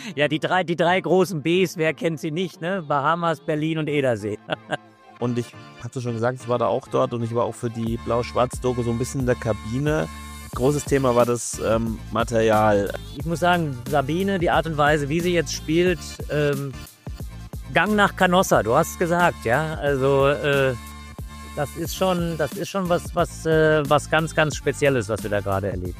Ja, die drei großen Bs, wer kennt sie nicht, ne? Bahamas, Berlin und Edersee. Und ich hatte schon gesagt, ich war da auch dort und ich war auch für die Blau-Schwarz-Doku so ein bisschen in der Kabine. Großes Thema war das Material. Ich muss sagen, Sabine, die Art und Weise, wie sie jetzt spielt, Gang nach Canossa, du hast es gesagt, ja. Also das ist schon was ganz, ganz Spezielles, was wir da gerade erleben.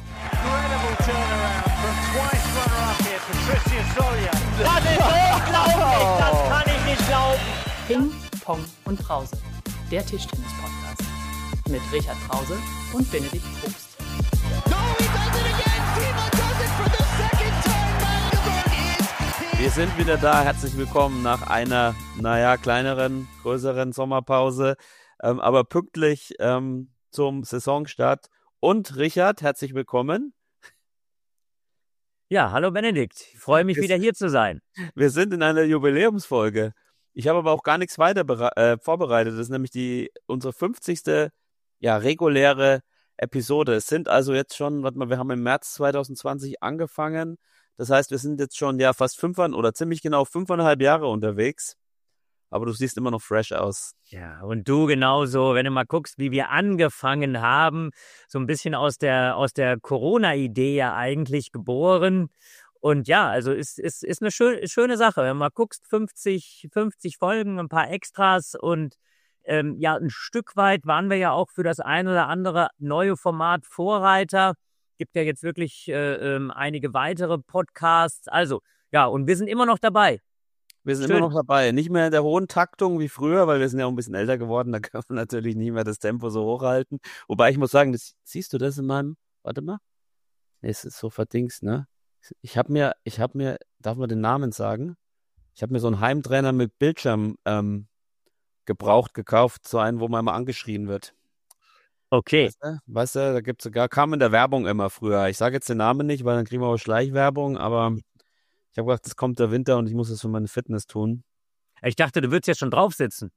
Das ist unglaublich, das kann ich nicht glauben. Ping, Pong und Brause, der Tischtennis-Podcast mit Richard Brause und Benedikt Probst. Wir sind wieder da, herzlich willkommen nach einer, kleineren, größeren Sommerpause, aber pünktlich zum Saisonstart. Und Richard, herzlich willkommen. Ja, hallo Benedikt, ich freue mich wieder hier zu sein. Wir sind in einer Jubiläumsfolge. Ich habe aber auch gar nichts weiter vorbereitet. Das ist nämlich unsere 50. reguläre Episode. Es sind also jetzt schon, wir haben im März 2020 angefangen. Das heißt, wir sind jetzt schon fast ziemlich genau 5,5 Jahre unterwegs. Aber du siehst immer noch fresh aus. Ja, und du genauso, wenn du mal guckst, wie wir angefangen haben, so ein bisschen aus der Corona-Idee ja eigentlich geboren. Und ja, also ist eine schöne Sache. Wenn du mal guckst, 50 Folgen, ein paar Extras und ein Stück weit waren wir ja auch für das ein oder andere neue Format Vorreiter. Gibt ja jetzt wirklich einige weitere Podcasts. Also, ja, und wir sind immer noch dabei. Wir sind immer noch dabei. Nicht mehr in der hohen Taktung wie früher, weil wir sind ja auch ein bisschen älter geworden. Da kann man natürlich nicht mehr das Tempo so hochhalten. Wobei ich muss sagen, siehst du das in meinem, warte mal. Nee, es ist so verdingst, ne? Ich hab mir, darf man den Namen sagen? Ich habe mir so einen Heimtrainer mit Bildschirm gebraucht gekauft, so einen, wo man immer angeschrien wird. Okay. Weißt du, da gibt's sogar, kam in der Werbung immer früher. Ich sage jetzt den Namen nicht, weil dann kriegen wir auch Schleichwerbung, aber ich habe gedacht, es kommt der Winter und ich muss es für meine Fitness tun. Ich dachte, du würdest jetzt schon drauf sitzen.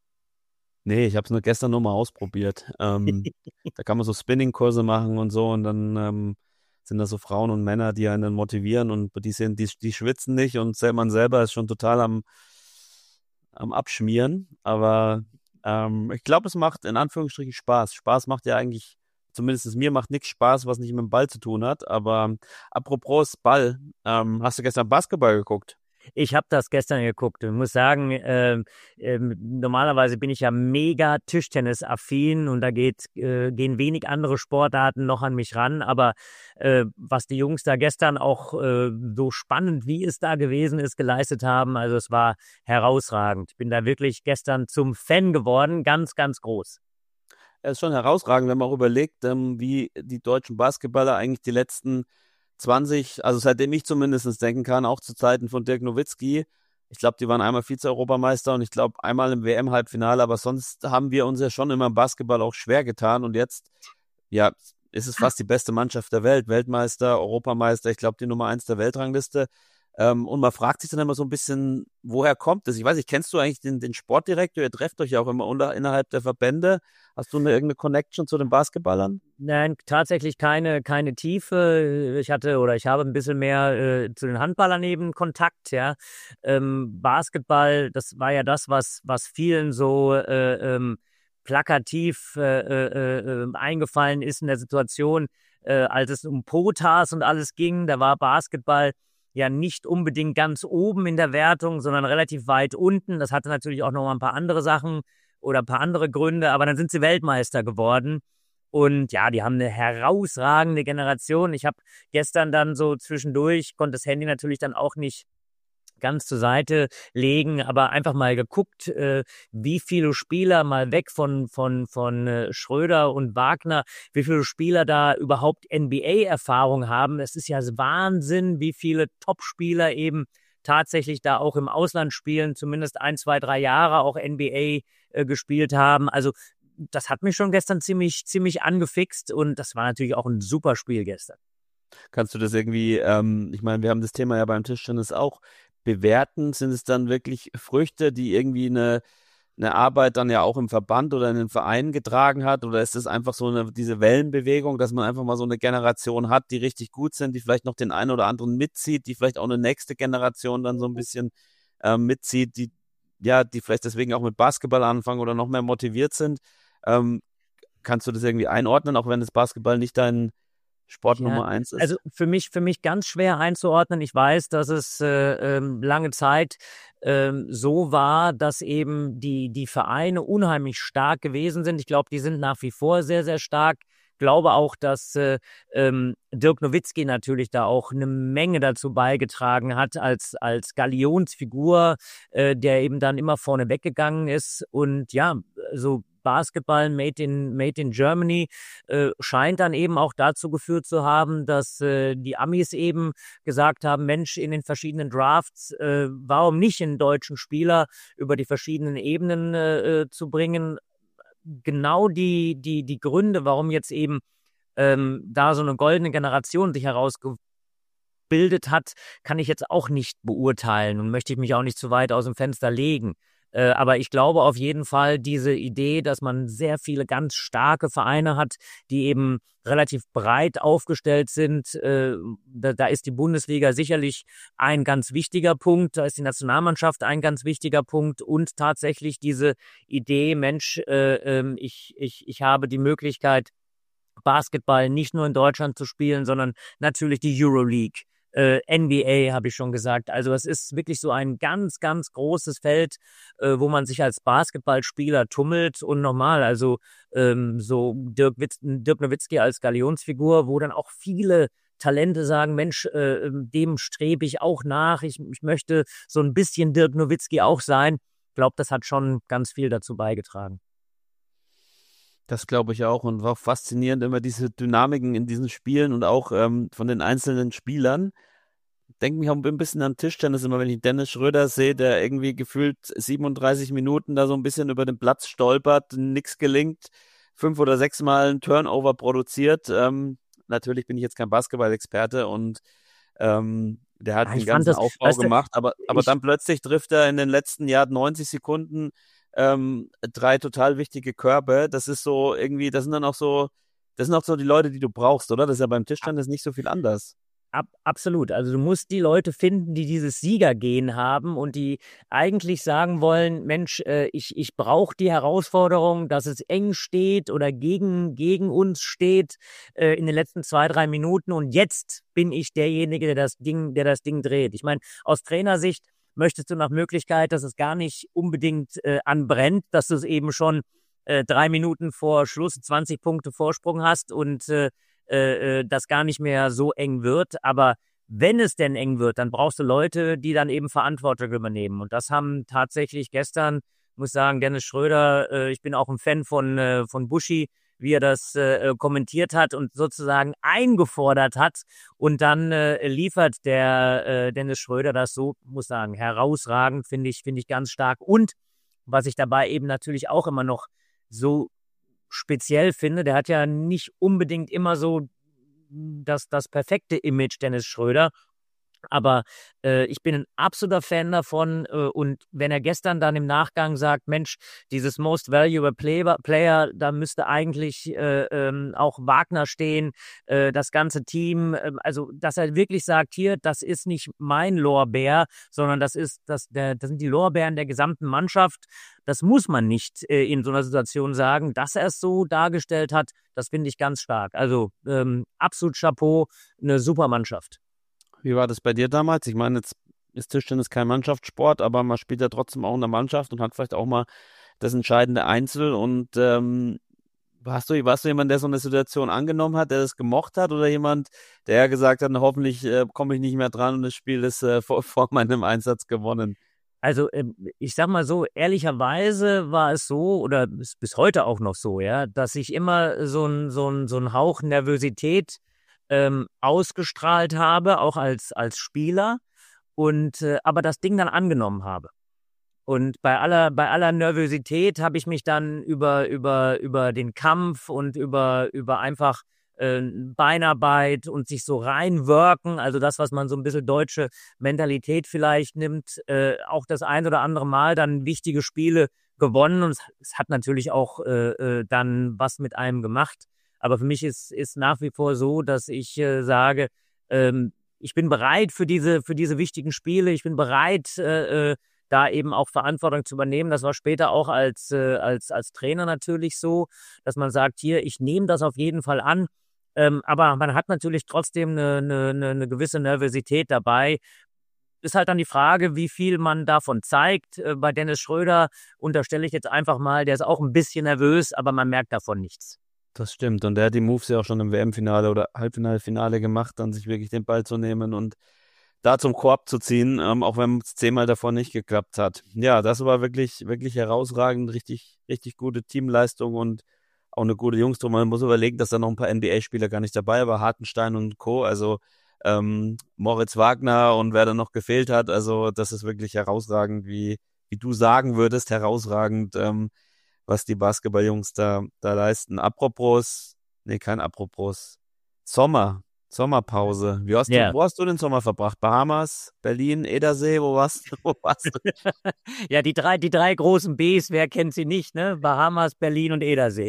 Nee, ich habe es nur gestern nur mal ausprobiert. Da kann man so Spinning-Kurse machen und so und dann sind da so Frauen und Männer, die einen motivieren und die schwitzen nicht und man selber ist schon total am Abschmieren. Aber ich glaube, es macht in Anführungsstrichen Spaß. Spaß macht ja eigentlich, zumindest mir macht nichts Spaß, was nicht mit dem Ball zu tun hat. Aber apropos Ball, hast du gestern Basketball geguckt? Ich habe das gestern geguckt. Ich muss sagen, normalerweise bin ich ja mega Tischtennis-affin und da gehen wenig andere Sportarten noch an mich ran. Aber was die Jungs da gestern auch so spannend, wie es da gewesen ist, geleistet haben, also es war herausragend. Ich bin da wirklich gestern zum Fan geworden, ganz, ganz groß. Es ist schon herausragend, wenn man auch überlegt, wie die deutschen Basketballer eigentlich die letzten 20, also seitdem ich zumindest denken kann, auch zu Zeiten von Dirk Nowitzki. Ich glaube, die waren einmal Vize-Europameister und ich glaube einmal im WM-Halbfinale, aber sonst haben wir uns ja schon immer im Basketball auch schwer getan und jetzt, ist es fast die beste Mannschaft der Welt, Weltmeister, Europameister, ich glaube die Nummer 1 der Weltrangliste. Und man fragt sich dann immer so ein bisschen, woher kommt das? Ich weiß nicht, kennst du eigentlich den Sportdirektor? Ihr trefft euch ja auch immer innerhalb der Verbände. Hast du irgendeine Connection zu den Basketballern? Nein, tatsächlich keine Tiefe. Ich habe ein bisschen mehr zu den Handballern eben Kontakt, ja. Basketball, das war ja das, was vielen so plakativ eingefallen ist in der Situation, als es um Potas und alles ging. Da war Basketball ja nicht unbedingt ganz oben in der Wertung, sondern relativ weit unten. Das hatte natürlich auch noch mal ein paar andere Sachen oder ein paar andere Gründe, aber dann sind sie Weltmeister geworden. Und ja, die haben eine herausragende Generation. Ich habe gestern dann so zwischendurch, konnte das Handy natürlich dann auch nicht ganz zur Seite legen, aber einfach mal geguckt, wie viele Spieler mal weg von Schröder und Wagner, wie viele Spieler da überhaupt NBA-Erfahrung haben. Es ist ja Wahnsinn, wie viele Top-Spieler eben tatsächlich da auch im Ausland spielen, zumindest 1, 2, 3 Jahre auch NBA gespielt haben. Also das hat mich schon gestern ziemlich angefixt und das war natürlich auch ein super Spiel gestern. Kannst du das irgendwie, ich meine, wir haben das Thema ja beim Tischtennis auch, bewerten? Sind es dann wirklich Früchte, die irgendwie eine eine Arbeit dann ja auch im Verband oder in den Vereinen getragen hat? Oder ist es einfach so diese Wellenbewegung, dass man einfach mal so eine Generation hat, die richtig gut sind, die vielleicht noch den einen oder anderen mitzieht, die vielleicht auch eine nächste Generation dann so ein bisschen mitzieht, die vielleicht deswegen auch mit Basketball anfangen oder noch mehr motiviert sind? Kannst du das irgendwie einordnen, auch wenn das Basketball nicht dein Sport Nummer 1 ist? Also für mich ganz schwer einzuordnen. Ich weiß, dass es lange Zeit so war, dass eben die Vereine unheimlich stark gewesen sind. Ich glaube, die sind nach wie vor sehr, sehr stark. Ich glaube auch, dass Dirk Nowitzki natürlich da auch eine Menge dazu beigetragen hat als Galionsfigur, der eben dann immer vorne weggegangen ist. Und ja, so Basketball made in Germany scheint dann eben auch dazu geführt zu haben, dass die Amis eben gesagt haben, Mensch, in den verschiedenen Drafts, warum nicht einen deutschen Spieler über die verschiedenen Ebenen zu bringen? Genau die Gründe, warum jetzt eben da so eine goldene Generation sich herausgebildet hat, kann ich jetzt auch nicht beurteilen und möchte ich mich auch nicht zu weit aus dem Fenster legen. Aber ich glaube auf jeden Fall diese Idee, dass man sehr viele ganz starke Vereine hat, die eben relativ breit aufgestellt sind. Da ist die Bundesliga sicherlich ein ganz wichtiger Punkt, da ist die Nationalmannschaft ein ganz wichtiger Punkt und tatsächlich diese Idee, Mensch, ich habe die Möglichkeit, Basketball nicht nur in Deutschland zu spielen, sondern natürlich die Euroleague. NBA habe ich schon gesagt. Also es ist wirklich so ein ganz, ganz großes Feld, wo man sich als Basketballspieler tummelt und normal, also so Dirk Nowitzki als Galionsfigur, wo dann auch viele Talente sagen, Mensch, dem strebe ich auch nach. Ich möchte so ein bisschen Dirk Nowitzki auch sein. Ich glaube, das hat schon ganz viel dazu beigetragen. Das glaube ich auch und war auch faszinierend, immer diese Dynamiken in diesen Spielen und auch von den einzelnen Spielern. Denke mich auch ein bisschen an Tischtennis, immer wenn ich Dennis Schröder sehe, der irgendwie gefühlt 37 Minuten da so ein bisschen über den Platz stolpert, nichts gelingt, 5 oder 6 Mal einen Turnover produziert. Natürlich bin ich jetzt kein Basketball-Experte und der hat den ganzen Aufbau gemacht, aber dann plötzlich trifft er in den letzten 90 Sekunden 3 total wichtige Körbe. Das ist so irgendwie, das sind auch so die Leute, die du brauchst, oder? Das ist ja beim Tischtennis nicht so viel anders. Absolut. Also du musst die Leute finden, die dieses Siegergehen haben und die eigentlich sagen wollen, Mensch, ich brauche die Herausforderung, dass es eng steht oder gegen uns steht in den letzten 2, 3 Minuten und jetzt bin ich derjenige, der das Ding dreht. Ich meine, aus Trainersicht möchtest du nach Möglichkeit, dass es gar nicht unbedingt anbrennt, dass du es eben schon 3 Minuten vor Schluss 20 Punkte Vorsprung hast und das gar nicht mehr so eng wird. Aber wenn es denn eng wird, dann brauchst du Leute, die dann eben Verantwortung übernehmen. Und das haben tatsächlich gestern, muss sagen, Dennis Schröder, ich bin auch ein Fan von Buschi, wie er das kommentiert hat und sozusagen eingefordert hat. Und dann liefert der Dennis Schröder das so, muss sagen, herausragend, finde ich ganz stark. Und was ich dabei eben natürlich auch immer noch so speziell finde, der hat ja nicht unbedingt immer so das perfekte Image, Dennis Schröder. Aber ich bin ein absoluter Fan davon und wenn er gestern dann im Nachgang sagt, Mensch, dieses Most Valuable Player, da müsste eigentlich auch Wagner stehen, das ganze Team, also dass er wirklich sagt, hier, das ist nicht mein Lorbeer, sondern das sind die Lorbeeren der gesamten Mannschaft. Das muss man nicht in so einer Situation sagen, dass er es so dargestellt hat, das finde ich ganz stark. Also absolut Chapeau, eine super Mannschaft. Wie war das bei dir damals? Ich meine, jetzt ist Tischtennis kein Mannschaftssport, aber man spielt ja trotzdem auch in der Mannschaft und hat vielleicht auch mal das entscheidende Einzel. Und warst du jemand, der so eine Situation angenommen hat, der das gemocht hat oder jemand, der gesagt hat, hoffentlich komme ich nicht mehr dran und das Spiel ist vor meinem Einsatz gewonnen? Also ich sag mal so, ehrlicherweise war es so, oder ist bis heute auch noch so, ja, dass ich immer so ein Hauch Nervosität ausgestrahlt habe, auch als Spieler und aber das Ding dann angenommen habe. Und bei aller Nervosität habe ich mich dann über den Kampf und über einfach Beinarbeit und sich so reinworken, also das, was man so ein bisschen deutsche Mentalität vielleicht nimmt, auch das ein oder andere Mal dann wichtige Spiele gewonnen und es hat natürlich auch dann was mit einem gemacht. Aber für mich ist nach wie vor so, dass ich sage, ich bin bereit für diese wichtigen Spiele. Ich bin bereit, da eben auch Verantwortung zu übernehmen. Das war später auch als Trainer natürlich so, dass man sagt, hier, ich nehme das auf jeden Fall an. Aber man hat natürlich trotzdem eine gewisse Nervosität dabei. Ist halt dann die Frage, wie viel man davon zeigt. Bei Dennis Schröder unterstelle ich jetzt einfach mal, der ist auch ein bisschen nervös, aber man merkt davon nichts. Das stimmt. Und der hat die Moves ja auch schon im WM-Finale oder Halbfinale gemacht, dann sich wirklich den Ball zu nehmen und da zum Korb zu ziehen, auch wenn es 10-mal davor nicht geklappt hat. Ja, das war wirklich, wirklich herausragend, richtig, richtig gute Teamleistung und auch eine gute Jungs drum. Man muss überlegen, dass da noch ein paar NBA-Spieler gar nicht dabei war, Hartenstein und Co., also Moritz Wagner und wer da noch gefehlt hat, also das ist wirklich herausragend, wie du sagen würdest, herausragend, was die Basketballjungs da leisten. Kein Apropos, Sommerpause. Wo hast du den Sommer verbracht? Bahamas, Berlin, Edersee, wo warst du? Ja, die drei großen Bs, wer kennt sie nicht, ne? Bahamas, Berlin und Edersee.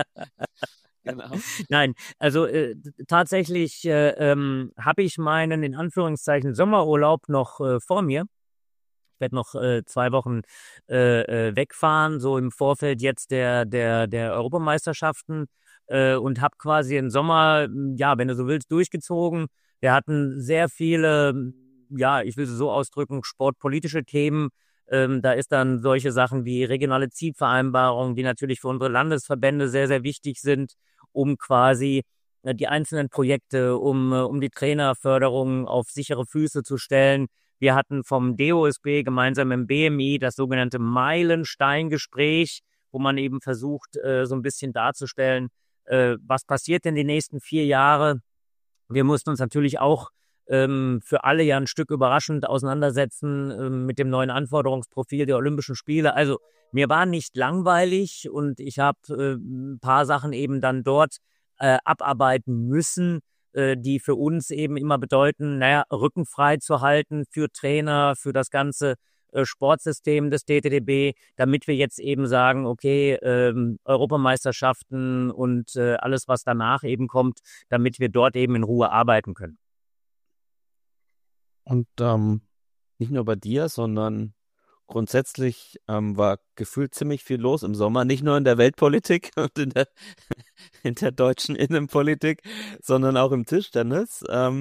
Genau. Nein, also tatsächlich habe ich meinen, in Anführungszeichen, Sommerurlaub noch vor mir. Ich werde noch 2 Wochen wegfahren, so im Vorfeld jetzt der Europameisterschaften und habe quasi den Sommer, ja, wenn du so willst, durchgezogen. Wir hatten sehr viele, ja, ich will es so ausdrücken, sportpolitische Themen. Da ist dann solche Sachen wie regionale Zielvereinbarungen, die natürlich für unsere Landesverbände sehr, sehr wichtig sind, um quasi die einzelnen Projekte, um die Trainerförderung auf sichere Füße zu stellen. Wir hatten vom DOSB gemeinsam im BMI das sogenannte Meilenstein-Gespräch, wo man eben versucht, so ein bisschen darzustellen, was passiert denn die nächsten 4 Jahre. Wir mussten uns natürlich auch für alle ja ein Stück überraschend auseinandersetzen mit dem neuen Anforderungsprofil der Olympischen Spiele. Also mir war nicht langweilig und ich habe ein paar Sachen eben dann dort abarbeiten müssen, die für uns eben immer bedeuten, Rücken frei zu halten für Trainer, für das ganze Sportsystem des DTDB, damit wir jetzt eben sagen, okay, Europameisterschaften und alles, was danach eben kommt, damit wir dort eben in Ruhe arbeiten können. Und nicht nur bei dir, sondern grundsätzlich war gefühlt ziemlich viel los im Sommer, nicht nur in der Weltpolitik und in der deutschen Innenpolitik, sondern auch im Tischtennis.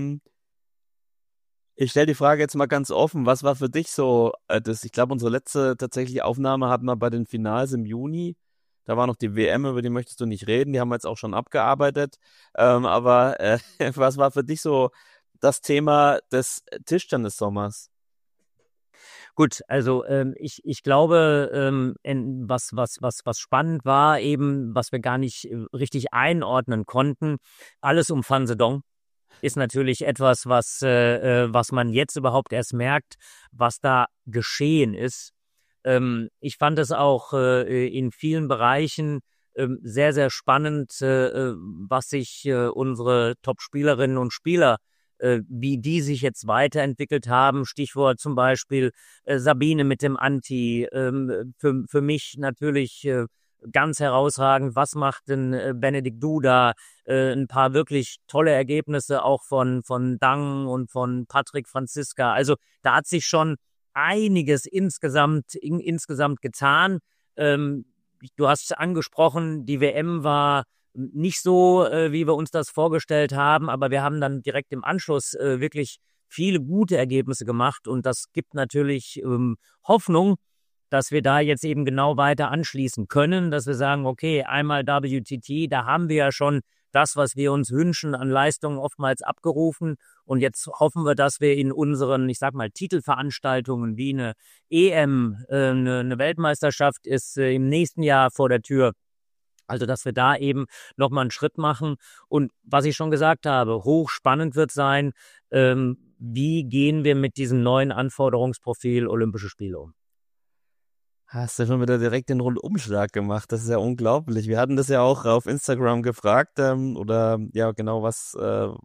Ich stelle die Frage jetzt mal ganz offen, was war für dich so, ich glaube, unsere letzte tatsächliche Aufnahme hatten wir bei den Finals im Juni, da war noch die WM, über die möchtest du nicht reden, die haben wir jetzt auch schon abgearbeitet, aber was war für dich so das Thema des Tischtennissommers? Gut, also ich glaube, was spannend war, eben, was wir gar nicht richtig einordnen konnten, alles um Fan Zedong ist natürlich etwas, was man jetzt überhaupt erst merkt, was da geschehen ist. Ich fand es auch in vielen Bereichen sehr, sehr spannend, was sich unsere Top-Spielerinnen und Spieler wie die sich jetzt weiterentwickelt haben. Stichwort zum Beispiel Sabine mit dem Anti. Für mich natürlich ganz herausragend. Was macht denn Benedikt Duda? Ein paar wirklich tolle Ergebnisse auch von Dang und von Patrick Franziska. Also da hat sich schon einiges insgesamt getan. Du hast es angesprochen, die WM war nicht so, wie wir uns das vorgestellt haben, aber wir haben dann direkt im Anschluss wirklich viele gute Ergebnisse gemacht und das gibt natürlich Hoffnung, dass wir da jetzt eben genau weiter anschließen können, dass wir sagen, okay, einmal WTT, da haben wir ja schon das, was wir uns wünschen, an Leistungen oftmals abgerufen und jetzt hoffen wir, dass wir in unseren, ich sag mal, Titelveranstaltungen wie eine EM, eine Weltmeisterschaft ist im nächsten Jahr vor der Tür. Also, dass wir da eben nochmal einen Schritt machen. Und was ich schon gesagt habe, hochspannend wird sein, wie gehen wir mit diesem neuen Anforderungsprofil Olympische Spiele um? Hast du schon wieder direkt den Rundumschlag gemacht. Das ist ja unglaublich. Wir hatten das ja auch auf Instagram gefragt, oder ja genau, was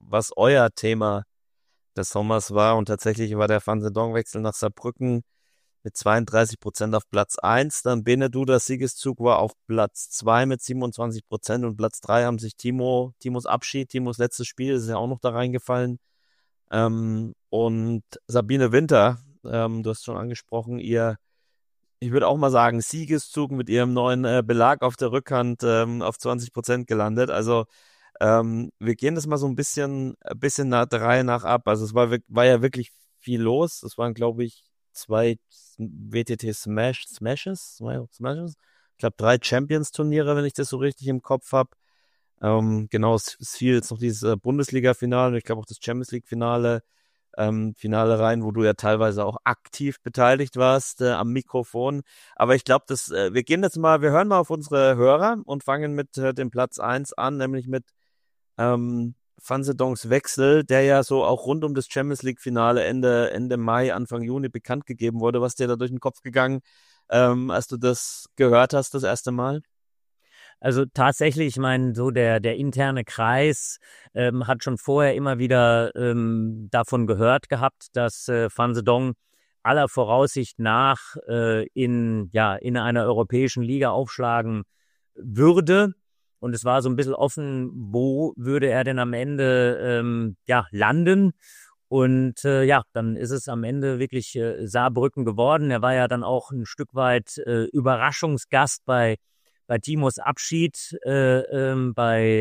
euer Thema des Sommers war. Und tatsächlich war der Fan Zedong-Wechsel nach Saarbrücken mit 32% auf Platz 1. Dann Benedudas Siegeszug war auf Platz 2 mit 27% und Platz 3 haben sich Timos Abschied, Timos letztes Spiel, ist ja auch noch da reingefallen. Und Sabine Winter, du hast schon angesprochen, ich würde auch mal sagen, Siegeszug mit ihrem neuen Belag auf der Rückhand auf 20% gelandet. Also wir gehen das mal so ein bisschen der Reihe nach ab. Also es war ja wirklich viel los. Es waren, glaube ich, 2 WTT Smashes. Ich glaube 3 Champions-Turniere, wenn ich das so richtig im Kopf habe. Genau, es fiel jetzt noch dieses Bundesliga-Finale, ich glaube auch das Champions-League-Finale rein, wo du ja teilweise auch aktiv beteiligt warst am Mikrofon. Aber ich glaube, wir hören mal auf unsere Hörer und fangen mit dem Platz 1 an, nämlich mit Van Sedongs Wechsel, der ja so auch rund um das Champions League-Finale Ende Mai, Anfang Juni bekannt gegeben wurde. Was dir da durch den Kopf gegangen, als du das gehört hast das erste Mal? Also tatsächlich, ich meine, so der interne Kreis hat schon vorher immer wieder davon gehört gehabt, dass Van Sedong aller Voraussicht nach in einer europäischen Liga aufschlagen würde. Und es war so ein bisschen offen, wo würde er denn am Ende landen. Und dann ist es am Ende wirklich Saarbrücken geworden. Er war ja dann auch ein Stück weit Überraschungsgast bei Timos Abschied, also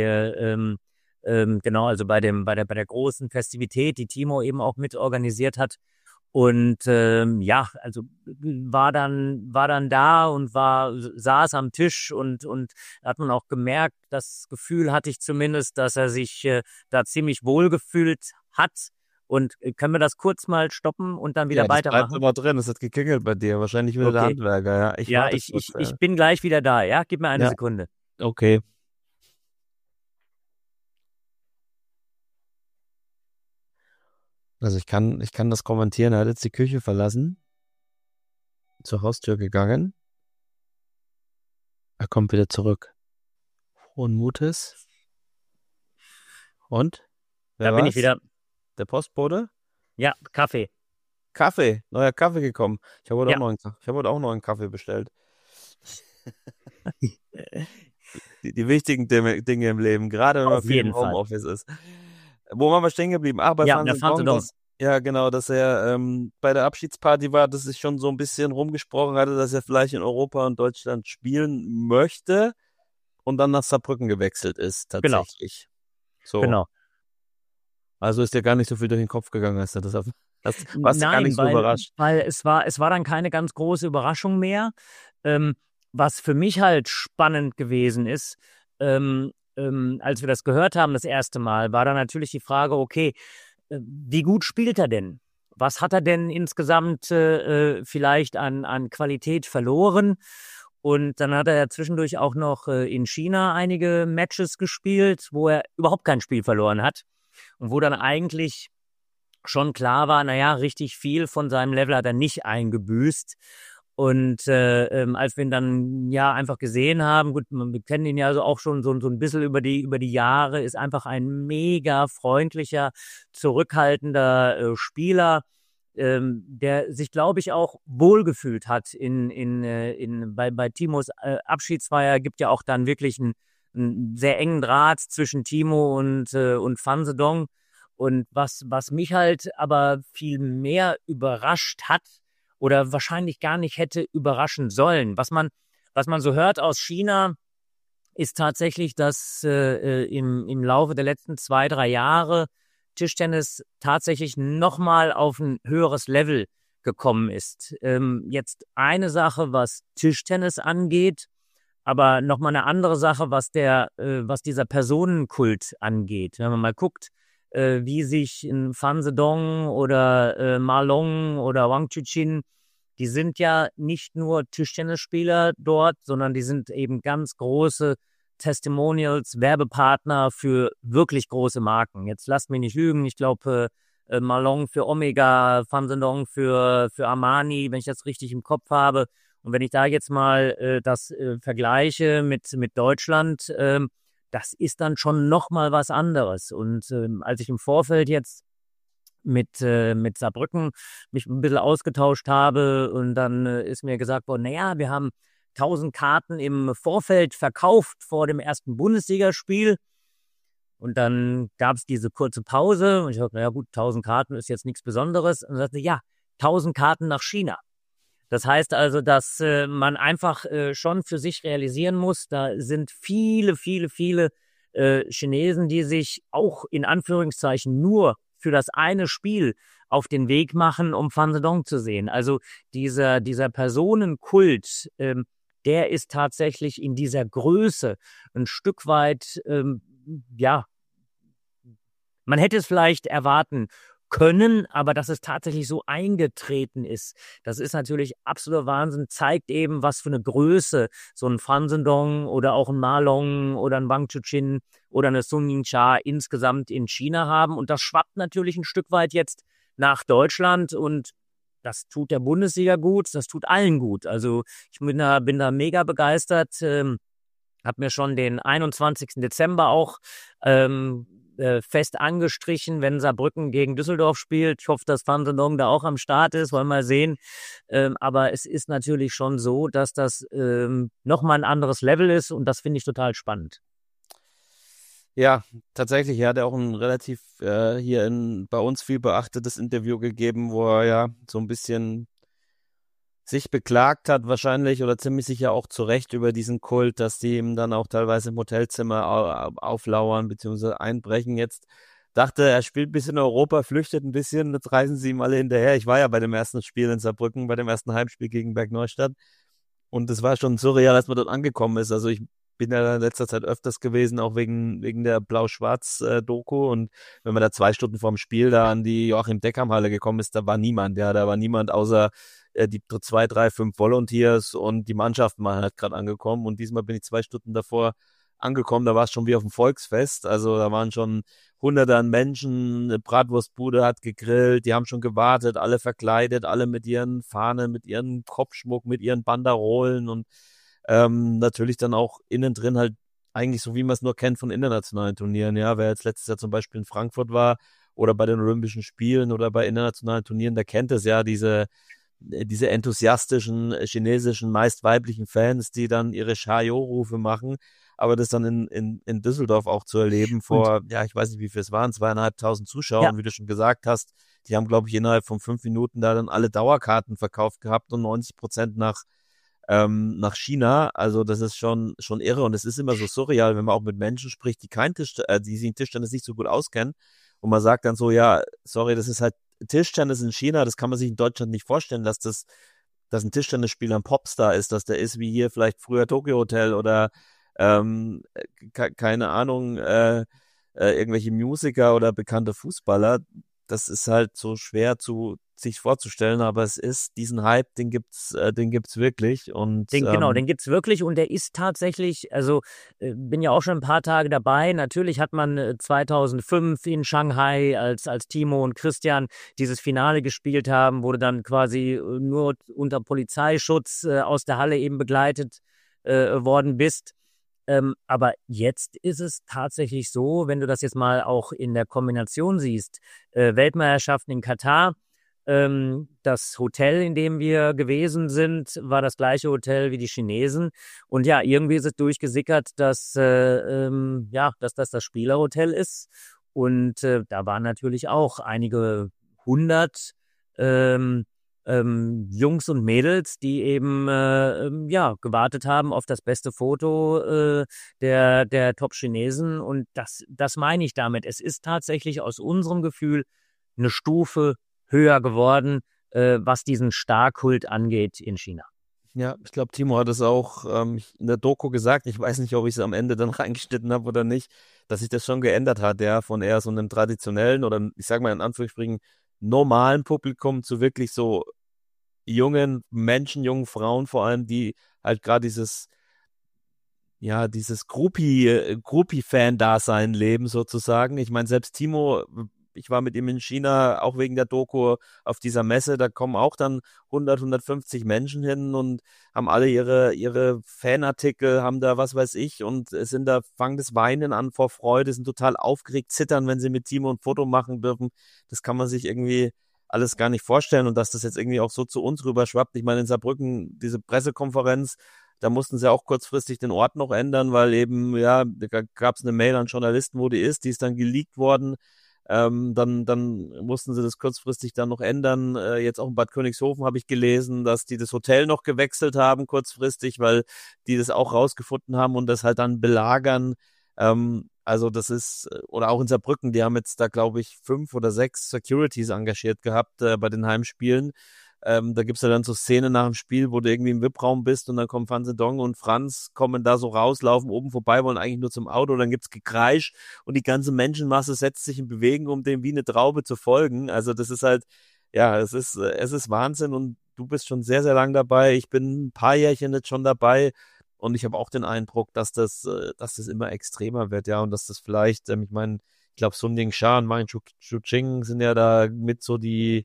bei der großen Festivität, die Timo eben auch mit organisiert hat. Und also war dann da und saß am Tisch und hat man auch gemerkt, das Gefühl hatte ich zumindest, dass er sich da ziemlich wohl gefühlt hat. Und können wir das kurz mal stoppen und dann wieder weitermachen? Das bleibt immer drin, es hat geklingelt bei dir, wahrscheinlich wieder der Handwerker, ja. Ich bin gleich wieder da, ja? Gib mir eine Sekunde. Okay. Also ich kann das kommentieren, er hat jetzt die Küche verlassen, zur Haustür gegangen. Er kommt wieder zurück. Frohen Mutes. Und? Da bin ich wieder. Der Postbote? Ja, Kaffee. Neuer Kaffee gekommen. Ich habe heute auch noch einen Kaffee bestellt. die wichtigen Dinge im Leben, gerade wenn man viel im Homeoffice ist. Wo waren wir stehen geblieben? Bei Van Sedong. Ja, genau, dass er bei der Abschiedsparty war, dass ich schon so ein bisschen rumgesprochen hatte, dass er vielleicht in Europa und Deutschland spielen möchte und dann nach Saarbrücken gewechselt ist, tatsächlich. Genau. Also ist dir gar nicht so viel durch den Kopf gegangen, hast du das warst du gar nicht so überrascht? Weil es war dann keine ganz große Überraschung mehr. Was für mich halt spannend gewesen ist, als wir das gehört haben das erste Mal, war dann natürlich die Frage, okay, wie gut spielt er denn? Was hat er denn insgesamt vielleicht an Qualität verloren? Und dann hat er ja zwischendurch auch noch in China einige Matches gespielt, wo er überhaupt kein Spiel verloren hat. Und wo dann eigentlich schon klar war, richtig viel von seinem Level hat er nicht eingebüßt. Und als wir ihn dann einfach gesehen haben, gut, wir kennen ihn ja also auch schon so ein bisschen über die Jahre, ist einfach ein mega freundlicher, zurückhaltender Spieler, der sich, glaube ich, auch wohlgefühlt hat bei Timos Abschiedsfeier. Gibt ja auch dann wirklich einen sehr engen Draht zwischen Timo und Van Sedong. Und was mich halt aber viel mehr überrascht hat oder wahrscheinlich gar nicht hätte überraschen sollen, was man so hört aus China, ist tatsächlich, dass im Laufe der letzten 2-3 Jahre Tischtennis tatsächlich nochmal auf ein höheres Level gekommen ist. Jetzt eine Sache, was Tischtennis angeht, aber nochmal eine andere Sache, was dieser Personenkult angeht. Wenn man mal guckt, wie sich in Van Sedong oder Ma Long oder Wang Chuqin, die sind ja nicht nur Tischtennisspieler dort, sondern die sind eben ganz große Testimonials, Werbepartner für wirklich große Marken. Jetzt lasst mich nicht lügen, ich glaube Ma Long für Omega, Van Sedong für Armani, wenn ich das richtig im Kopf habe. Und wenn ich da jetzt mal das vergleiche mit Deutschland, das ist dann schon nochmal was anderes. Und als ich im Vorfeld jetzt mit Saarbrücken mich ein bisschen ausgetauscht habe und dann ist mir gesagt worden, naja, wir haben 1000 Karten im Vorfeld verkauft vor dem ersten Bundesligaspiel und dann gab es diese kurze Pause und ich dachte, naja gut, 1000 Karten ist jetzt nichts Besonderes und sagte, ja, 1000 Karten nach China. Das heißt also, dass man einfach schon für sich realisieren muss, da sind viele, viele, viele Chinesen, die sich auch in Anführungszeichen nur für das eine Spiel auf den Weg machen, um Fan Zedong zu sehen. Also dieser Personenkult, der ist tatsächlich in dieser Größe ein Stück weit, ja, man hätte es vielleicht erwarten können, aber dass es tatsächlich so eingetreten ist, das ist natürlich absoluter Wahnsinn, zeigt eben, was für eine Größe so ein Fan Zedong oder auch ein Ma Long oder ein Wang Chuqin oder eine Sun Yingxia insgesamt in China haben und das schwappt natürlich ein Stück weit jetzt nach Deutschland und das tut der Bundesliga gut, das tut allen gut. Also ich bin da mega begeistert, habe mir schon den 21. Dezember auch fest angestrichen, wenn Saarbrücken gegen Düsseldorf spielt. Ich hoffe, dass Fan Zedong da auch am Start ist, wollen wir mal sehen. Aber es ist natürlich schon so, dass das nochmal ein anderes Level ist und das finde ich total spannend. Ja, tatsächlich, er hat auch ein relativ bei uns viel beachtetes Interview gegeben, wo er ja so ein bisschen sich beklagt hat wahrscheinlich oder ziemlich sicher auch zu Recht über diesen Kult, dass die ihm dann auch teilweise im Hotelzimmer auflauern bzw. einbrechen. Jetzt dachte er spielt ein bisschen in Europa, flüchtet ein bisschen, jetzt reisen sie ihm alle hinterher. Ich war ja bei dem ersten Spiel in Saarbrücken, bei dem ersten Heimspiel gegen Bergneustadt und es war schon surreal, als man dort angekommen ist. Also ich bin ja in letzter Zeit öfters gewesen, auch wegen der Blau-Schwarz-Doku und wenn man da 2 Stunden vorm Spiel da an die Joachim-Deckham-Halle gekommen ist, da war niemand, da war niemand außer die 2, 3, 5 Volunteers und die Mannschaft mal halt gerade angekommen und diesmal bin ich 2 Stunden davor angekommen, da war es schon wie auf dem Volksfest, also da waren schon Hunderte an Menschen, eine Bratwurstbude hat gegrillt, die haben schon gewartet, alle verkleidet, alle mit ihren Fahnen, mit ihren Kopfschmuck, mit ihren Banderolen und natürlich dann auch innen drin halt eigentlich so, wie man es nur kennt von internationalen Turnieren, ja, wer jetzt letztes Jahr zum Beispiel in Frankfurt war oder bei den Olympischen Spielen oder bei internationalen Turnieren, der kennt es ja, diese enthusiastischen chinesischen, meist weiblichen Fans, die dann ihre Schajo-Rufe machen, aber das dann in Düsseldorf auch zu erleben vor, ja, ich weiß nicht, wie viel es waren, 2.500 Zuschauer, Ja. wie du schon gesagt hast, die haben, glaube ich, innerhalb von 5 Minuten da dann alle Dauerkarten verkauft gehabt und 90% nach China, also das ist schon irre und es ist immer so surreal, wenn man auch mit Menschen spricht, die sich in Tischtennis nicht so gut auskennen und man sagt dann so, ja, sorry, das ist halt Tischtennis in China, das kann man sich in Deutschland nicht vorstellen, dass ein Tischtennisspieler ein Popstar ist, dass der ist wie hier vielleicht früher Tokyo Hotel oder keine Ahnung, irgendwelche Musiker oder bekannte Fußballer. Das ist halt so schwer sich vorzustellen, aber es ist diesen Hype, den gibt's wirklich und Den gibt's wirklich und der ist tatsächlich, also bin ja auch schon ein paar Tage dabei. Natürlich hat man 2005 in Shanghai, als Timo und Christian dieses Finale gespielt haben, wurde dann quasi nur unter Polizeischutz aus der Halle eben begleitet worden bist. Aber jetzt ist es tatsächlich so, wenn du das jetzt mal auch in der Kombination siehst, Weltmeisterschaften in Katar, das Hotel, in dem wir gewesen sind, war das gleiche Hotel wie die Chinesen. Und ja, irgendwie ist es durchgesickert, dass dass das Spielerhotel ist. Und da waren natürlich auch einige 100 Jungs und Mädels, die eben gewartet haben auf das beste Foto der Top-Chinesen. Und das meine ich damit. Es ist tatsächlich aus unserem Gefühl eine Stufe höher geworden, was diesen Star-Kult angeht in China. ja, ich glaube, Timo hat es auch in der Doku gesagt, ich weiß nicht, ob ich es am Ende dann reingeschnitten habe oder nicht, dass sich das schon geändert hat, ja, von eher so einem traditionellen oder ich sage mal in Anführungsstrichen normalen Publikum zu wirklich so jungen Menschen, jungen Frauen vor allem, die halt gerade dieses Groupie-Fan-Dasein leben sozusagen. Ich meine, selbst Timo, ich war mit ihm in China, auch wegen der Doku auf dieser Messe, da kommen auch dann 150 Menschen hin und haben alle ihre Fanartikel, haben da was weiß ich und fangen das Weinen an vor Freude, sind total aufgeregt, zittern, wenn sie mit Timo ein Foto machen dürfen. Das kann man sich irgendwie alles gar nicht vorstellen und dass das jetzt irgendwie auch so zu uns rüberschwappt. Ich meine, in Saarbrücken, diese Pressekonferenz, da mussten sie auch kurzfristig den Ort noch ändern, weil eben, ja, da gab es eine Mail an Journalisten, wo die ist dann geleakt worden. Dann mussten sie das kurzfristig dann noch ändern. Jetzt auch in Bad Königshofen habe ich gelesen, dass die das Hotel noch gewechselt haben kurzfristig, weil die das auch rausgefunden haben und das halt dann belagern. Also das ist, oder auch in Saarbrücken, die haben jetzt da, glaube ich, 5 oder 6 Securities engagiert gehabt bei den Heimspielen. Da gibt's ja dann so Szenen nach dem Spiel, wo du irgendwie im VIP-Raum bist und dann kommen Van Sedong und Franz, kommen da so raus, laufen oben vorbei, wollen eigentlich nur zum Auto, dann gibt's Gekreisch und die ganze Menschenmasse setzt sich in Bewegung, um dem wie eine Traube zu folgen. Also das ist halt, ja, es ist Wahnsinn und du bist schon sehr, sehr lang dabei. Ich bin ein paar Jährchen jetzt schon dabei und ich habe auch den Eindruck, dass das immer extremer wird, ja, und dass das vielleicht, ich meine, ich glaube, Sun Ying-sha und Wang Chuqing sind ja da mit so die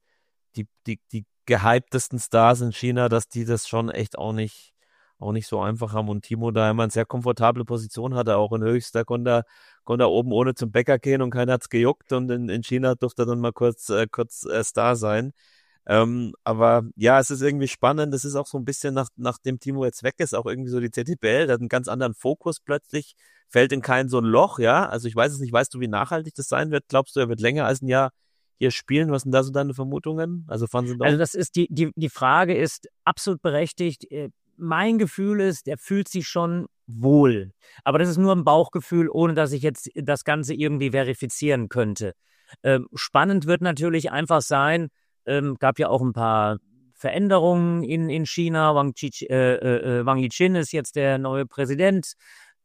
gehyptesten Stars in China, dass die das schon echt auch nicht so einfach haben und Timo da immer eine sehr komfortable Position hatte, auch in Höchst, da konnte er oben ohne zum Bäcker gehen und keiner hat's gejuckt und in China durfte er dann mal kurz Star sein. Aber ja, es ist irgendwie spannend, es ist auch so ein bisschen nachdem Timo jetzt weg ist, auch irgendwie so die ZTBL, der hat einen ganz anderen Fokus plötzlich, fällt in kein so ein Loch, ja, also ich weiß es nicht, weißt du, wie nachhaltig das sein wird? Glaubst du, er wird länger als ein Jahr hier spielen? Was sind da so deine Vermutungen? Also das ist die Frage ist absolut berechtigt. Mein Gefühl ist, er fühlt sich schon wohl. Aber das ist nur ein Bauchgefühl, ohne dass ich jetzt das Ganze irgendwie verifizieren könnte. Spannend wird natürlich einfach sein, gab ja auch ein paar Veränderungen in China. Wang Yichin ist jetzt der neue Präsident.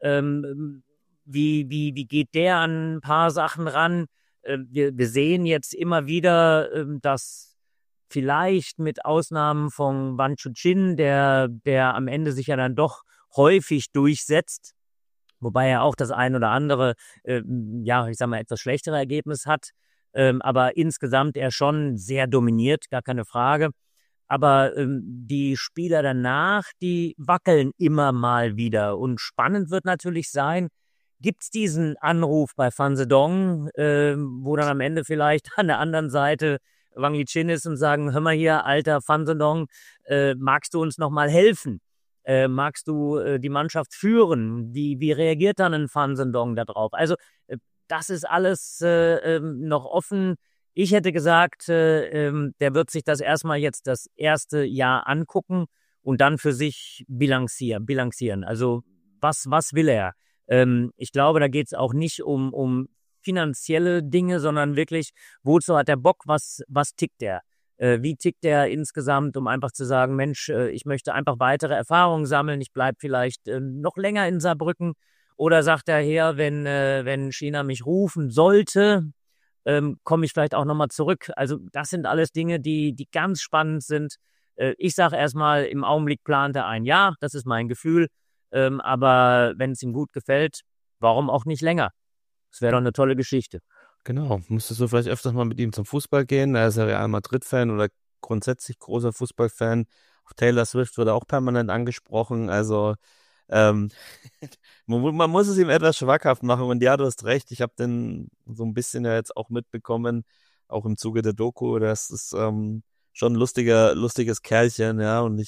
Wie geht der an ein paar Sachen ran? Wir sehen jetzt immer wieder, dass vielleicht mit Ausnahmen von Wang Chuqin, der am Ende sich ja dann doch häufig durchsetzt, wobei er auch das ein oder andere, ich sag mal, etwas schlechtere Ergebnis hat, aber insgesamt er schon sehr dominiert, gar keine Frage. Aber die Spieler danach, die wackeln immer mal wieder und spannend wird natürlich sein, gibt's diesen Anruf bei Van Sedong, wo dann am Ende vielleicht an der anderen Seite Wang Yichin ist und sagen, hör mal hier, alter Van Sedong, magst du uns nochmal helfen? Magst du die Mannschaft führen? Wie reagiert dann ein Van Sedong da drauf? Also das ist alles noch offen. Ich hätte gesagt, der wird sich das erstmal jetzt das erste Jahr angucken und dann für sich bilanzieren. Also was will er? Ich glaube, da geht es auch nicht um finanzielle Dinge, sondern wirklich, wozu hat der Bock, was tickt der? Wie tickt der insgesamt, um einfach zu sagen, Mensch, ich möchte einfach weitere Erfahrungen sammeln, ich bleibe vielleicht noch länger in Saarbrücken. Oder sagt er her, wenn China mich rufen sollte, komme ich vielleicht auch nochmal zurück. Also das sind alles Dinge, die ganz spannend sind. Ich sage erstmal, im Augenblick plant er ein Jahr, das ist mein Gefühl. Aber wenn es ihm gut gefällt, warum auch nicht länger? Das wäre doch eine tolle Geschichte. Genau, müsstest du vielleicht öfters mal mit ihm zum Fußball gehen. Er ist ja Real Madrid-Fan oder grundsätzlich großer Fußballfan. Auf Taylor Swift wurde auch permanent angesprochen. Also man muss es ihm etwas schmackhaft machen. Und ja, du hast recht. Ich habe den so ein bisschen ja jetzt auch mitbekommen, auch im Zuge der Doku. Das ist schon ein lustiges Kerlchen, ja. Und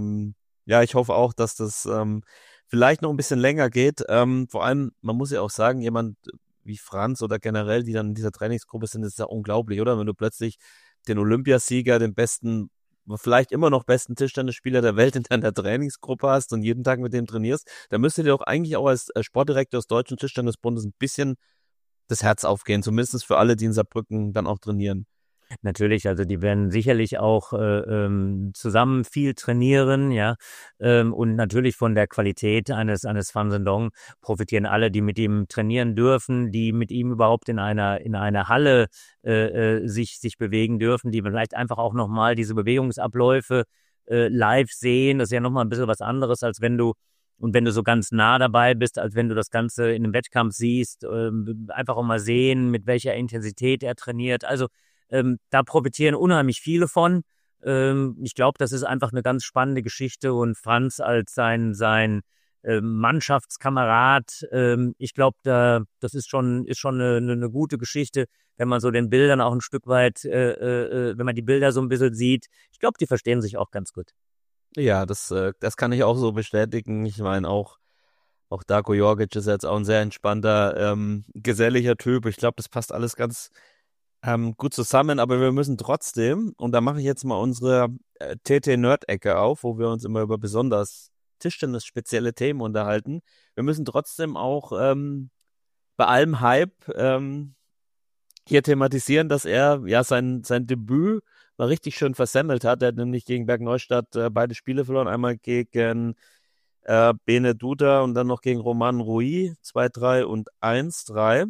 ich hoffe auch, dass das vielleicht noch ein bisschen länger geht. Vor allem, man muss ja auch sagen, jemand wie Franz oder generell, die dann in dieser Trainingsgruppe sind, ist ja unglaublich, oder? Wenn du plötzlich den Olympiasieger, den besten, vielleicht immer noch besten Tischtennisspieler der Welt in deiner Trainingsgruppe hast und jeden Tag mit dem trainierst, dann müsste dir doch eigentlich auch als Sportdirektor des Deutschen Tischtennisbundes ein bisschen das Herz aufgehen, zumindest für alle, die in Saarbrücken dann auch trainieren. Natürlich, also die werden sicherlich auch zusammen viel trainieren, ja, und natürlich von der Qualität eines Van Sedong profitieren alle, die mit ihm trainieren dürfen, die mit ihm überhaupt in einer Halle sich bewegen dürfen, die vielleicht einfach auch nochmal diese Bewegungsabläufe live sehen. Das ist ja nochmal ein bisschen was anderes, als wenn du Und wenn du so ganz nah dabei bist, als wenn du das Ganze in einem Wettkampf siehst, einfach auch mal sehen, mit welcher Intensität er trainiert. Also da profitieren unheimlich viele von. Ich glaube, das ist einfach eine ganz spannende Geschichte und Franz als sein Mannschaftskamerad, ich glaube, das ist schon eine gute Geschichte, wenn man so den Bildern auch ein Stück weit, wenn man die Bilder so ein bisschen sieht. Ich glaube, die verstehen sich auch ganz gut. Ja, das kann ich auch so bestätigen. Ich meine, auch Darko Jorgic ist jetzt auch ein sehr entspannter, geselliger Typ. Ich glaube, das passt alles ganz gut zusammen, aber wir müssen trotzdem, und da mache ich jetzt mal unsere TT-Nerd-Ecke auf, wo wir uns immer über besonders Tischtennis spezielle Themen unterhalten. Wir müssen trotzdem auch bei allem Hype hier thematisieren, dass er ja sein Debüt mal richtig schön versemmelt hat. Er hat nämlich gegen Bergneustadt beide Spiele verloren, einmal gegen Bene Duda und dann noch gegen Roman Rui, 2-3 und 1-3.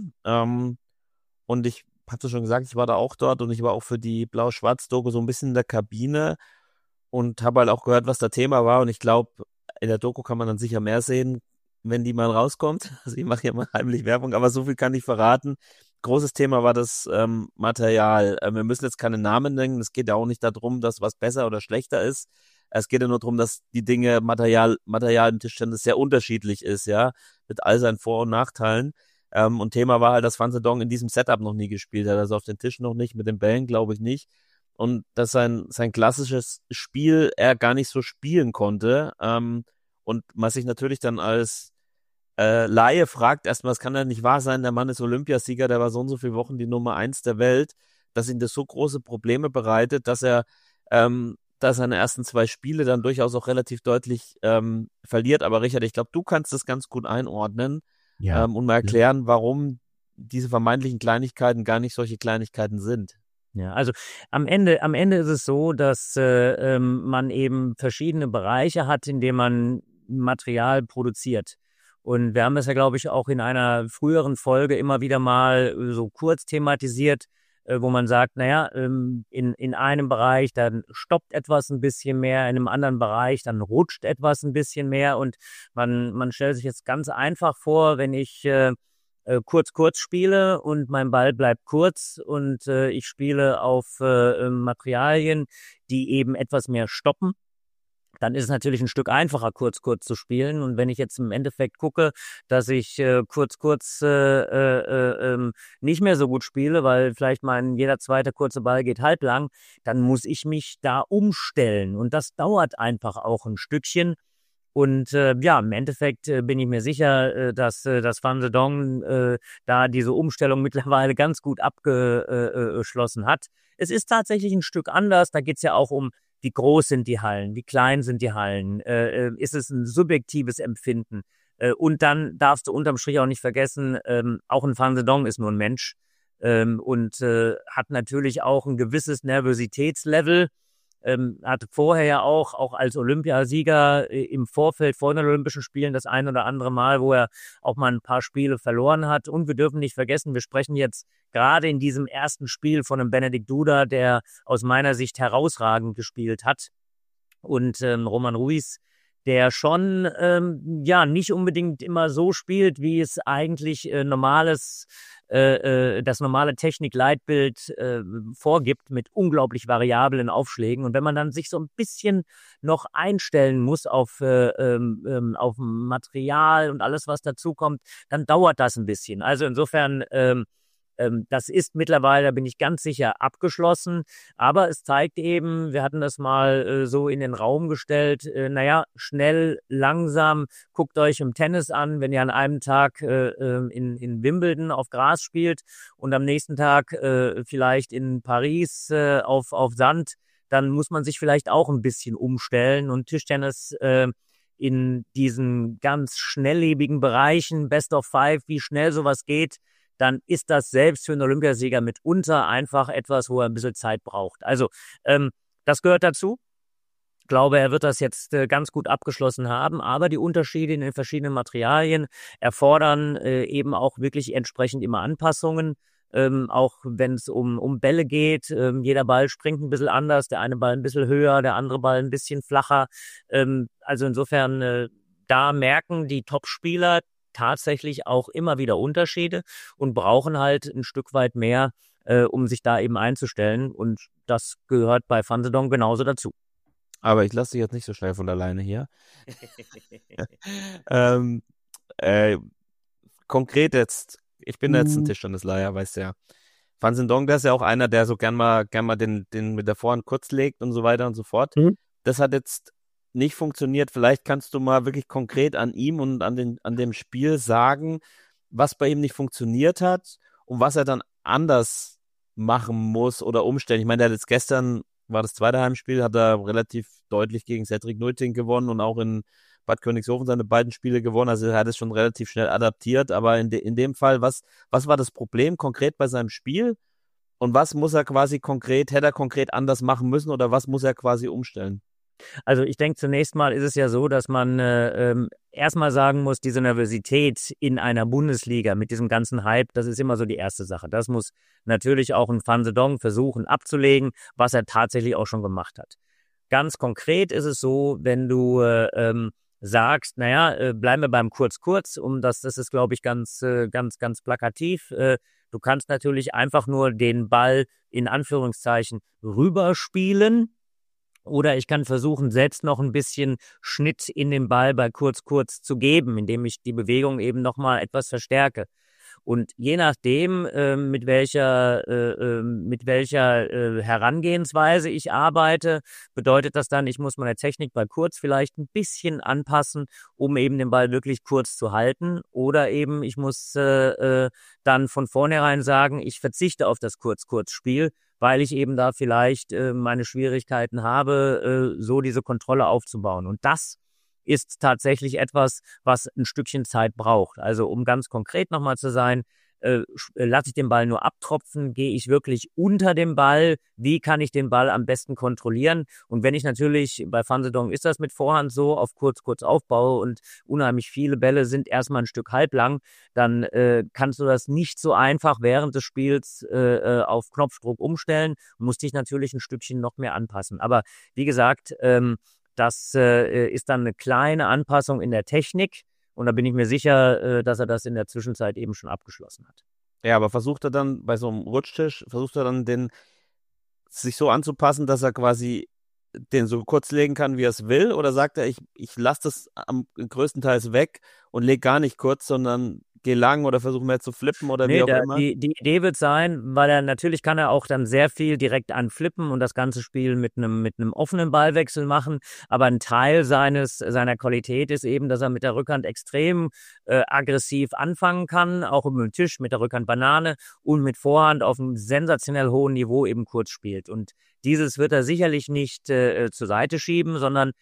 Und ich hatte schon gesagt, ich war da auch dort und ich war auch für die Blau-Schwarz-Doku so ein bisschen in der Kabine und habe halt auch gehört, was das Thema war. Und ich glaube, in der Doku kann man dann sicher mehr sehen, wenn die mal rauskommt. Also ich mache hier mal heimlich Werbung, aber so viel kann ich verraten. Großes Thema war das Material. Wir müssen jetzt keine Namen nennen. Es geht ja auch nicht darum, dass was besser oder schlechter ist. Es geht ja nur darum, dass die Dinge, Material im Tischtennis sehr unterschiedlich ist, ja, mit all seinen Vor- und Nachteilen. Und Thema war halt, dass Van Sedong in diesem Setup noch nie gespielt hat, also auf den Tisch noch nicht, mit den Bällen glaube ich nicht. Und dass sein klassisches Spiel er gar nicht so spielen konnte. Und man sich natürlich dann als Laie fragt, erstmal, es kann ja nicht wahr sein, der Mann ist Olympiasieger, der war so und so viele Wochen die Nummer 1 der Welt, dass ihm das so große Probleme bereitet, dass er seine ersten 2 Spiele dann durchaus auch relativ deutlich verliert. Aber Richard, ich glaube, du kannst das ganz gut einordnen. Ja. Und mal erklären, warum diese vermeintlichen Kleinigkeiten gar nicht solche Kleinigkeiten sind. Ja, also am Ende ist es so, dass man eben verschiedene Bereiche hat, in denen man Material produziert. Und wir haben das ja, glaube ich, auch in einer früheren Folge immer wieder mal so kurz thematisiert, wo man sagt, naja, in einem Bereich, dann stoppt etwas ein bisschen mehr, in einem anderen Bereich, dann rutscht etwas ein bisschen mehr und man stellt sich jetzt ganz einfach vor, wenn ich kurz spiele und mein Ball bleibt kurz und ich spiele auf Materialien, die eben etwas mehr stoppen, dann ist es natürlich ein Stück einfacher, kurz zu spielen. Und wenn ich jetzt im Endeffekt gucke, dass ich kurz nicht mehr so gut spiele, weil vielleicht jeder zweite kurze Ball geht halblang, dann muss ich mich da umstellen. Und das dauert einfach auch ein Stückchen. Und im Endeffekt bin ich mir sicher, dass Van Sedong da diese Umstellung mittlerweile ganz gut abgeschlossen hat. Es ist tatsächlich ein Stück anders. Da geht's ja auch um, wie groß sind die Hallen, wie klein sind die Hallen, ist es ein subjektives Empfinden. Und dann darfst du unterm Strich auch nicht vergessen, auch ein Van Sedong ist nur ein Mensch und hat natürlich auch ein gewisses Nervositätslevel. Hatte vorher ja auch als Olympiasieger im Vorfeld vor den Olympischen Spielen das ein oder andere Mal, wo er auch mal ein paar Spiele verloren hat. Und wir dürfen nicht vergessen, wir sprechen jetzt gerade in diesem ersten Spiel von einem Benedikt Duda, der aus meiner Sicht herausragend gespielt hat. Und Roman Ruiz, der schon nicht unbedingt immer so spielt, wie es eigentlich das normale Technik-Leitbild vorgibt, mit unglaublich variablen Aufschlägen. Und wenn man dann sich so ein bisschen noch einstellen muss auf Material und alles, was dazukommt, dann dauert das ein bisschen. Also insofern das ist mittlerweile, da bin ich ganz sicher, abgeschlossen. Aber es zeigt eben, wir hatten das mal so in den Raum gestellt, schnell, langsam, guckt euch im Tennis an, wenn ihr an einem Tag in Wimbledon auf Gras spielt und am nächsten Tag vielleicht in Paris auf Sand, dann muss man sich vielleicht auch ein bisschen umstellen. Und Tischtennis in diesen ganz schnelllebigen Bereichen, Best of Five, wie schnell sowas geht, dann ist das selbst für einen Olympiasieger mitunter einfach etwas, wo er ein bisschen Zeit braucht. Also das gehört dazu. Ich glaube, er wird das jetzt ganz gut abgeschlossen haben, aber die Unterschiede in den verschiedenen Materialien erfordern eben auch wirklich entsprechend immer Anpassungen. Auch wenn es um Bälle geht, jeder Ball springt ein bisschen anders, der eine Ball ein bisschen höher, der andere Ball ein bisschen flacher. Also insofern da merken die Topspieler tatsächlich auch immer wieder Unterschiede und brauchen halt ein Stück weit mehr, um sich da eben einzustellen. Und das gehört bei Fan Sedong genauso dazu. Aber ich lasse dich jetzt nicht so schnell von alleine hier. ähm, konkret jetzt, ich bin jetzt ein Tischtennisleier, weißt du ja. Fan Sedong, der ist ja auch einer, der so gern mal den mit der Vorhand kurz legt und so weiter und so fort. Das hat jetzt nicht funktioniert. Vielleicht kannst du mal wirklich konkret an ihm und an dem Spiel sagen, was bei ihm nicht funktioniert hat und was er dann anders machen muss oder umstellen. Ich meine, der hat jetzt gestern, war das zweite Heimspiel, hat er relativ deutlich gegen Cedric Nuytinck gewonnen und auch in Bad Königshofen seine beiden Spiele gewonnen. Also er hat es schon relativ schnell adaptiert. Aber in dem Fall, was war das Problem konkret bei seinem Spiel? Und was muss er hätte er konkret anders machen müssen oder was muss er quasi umstellen? Also ich denke, zunächst mal ist es ja so, dass man erstmal sagen muss, diese Nervosität in einer Bundesliga mit diesem ganzen Hype, das ist immer so die erste Sache. Das muss natürlich auch ein Fan Sedong versuchen abzulegen, was er tatsächlich auch schon gemacht hat. Ganz konkret ist es so, wenn du sagst, bleiben wir beim Kurz-Kurz, das ist, glaube ich, ganz plakativ. Du kannst natürlich einfach nur den Ball in Anführungszeichen rüberspielen. Oder ich kann versuchen, selbst noch ein bisschen Schnitt in den Ball bei Kurz zu geben, indem ich die Bewegung eben nochmal etwas verstärke. Und je nachdem, mit welcher Herangehensweise ich arbeite, bedeutet das dann, ich muss meine Technik bei Kurz vielleicht ein bisschen anpassen, um eben den Ball wirklich kurz zu halten. Oder eben ich muss dann von vornherein sagen, ich verzichte auf das Kurz-Spiel, weil ich eben da vielleicht meine Schwierigkeiten habe, so diese Kontrolle aufzubauen. Und das ist tatsächlich etwas, was ein Stückchen Zeit braucht. Also um ganz konkret nochmal zu sein, lasse ich den Ball nur abtropfen, gehe ich wirklich unter dem Ball, wie kann ich den Ball am besten kontrollieren? Und wenn ich natürlich, bei Fan Sedong ist das mit Vorhand so, auf kurz aufbaue und unheimlich viele Bälle sind erstmal ein Stück halblang, dann kannst du das nicht so einfach während des Spiels auf Knopfdruck umstellen und musst dich natürlich ein Stückchen noch mehr anpassen. Aber wie gesagt, das ist dann eine kleine Anpassung in der Technik. Und da bin ich mir sicher, dass er das in der Zwischenzeit eben schon abgeschlossen hat. Ja, aber versucht er dann bei so einem Rutschtisch, sich so anzupassen, dass er quasi den so kurz legen kann, wie er es will? Oder sagt er, ich lasse das größtenteils weg und lege gar nicht kurz, sondern gehe lang oder versuche mehr zu flippen oder wie auch immer? Die Idee wird sein, weil natürlich kann er auch dann sehr viel direkt anflippen und das ganze Spiel mit einem offenen Ballwechsel machen. Aber ein Teil seiner Qualität ist eben, dass er mit der Rückhand extrem aggressiv anfangen kann, auch mit dem Tisch, mit der Rückhand Banane und mit Vorhand auf einem sensationell hohen Niveau eben kurz spielt. Und dieses wird er sicherlich nicht zur Seite schieben, sondern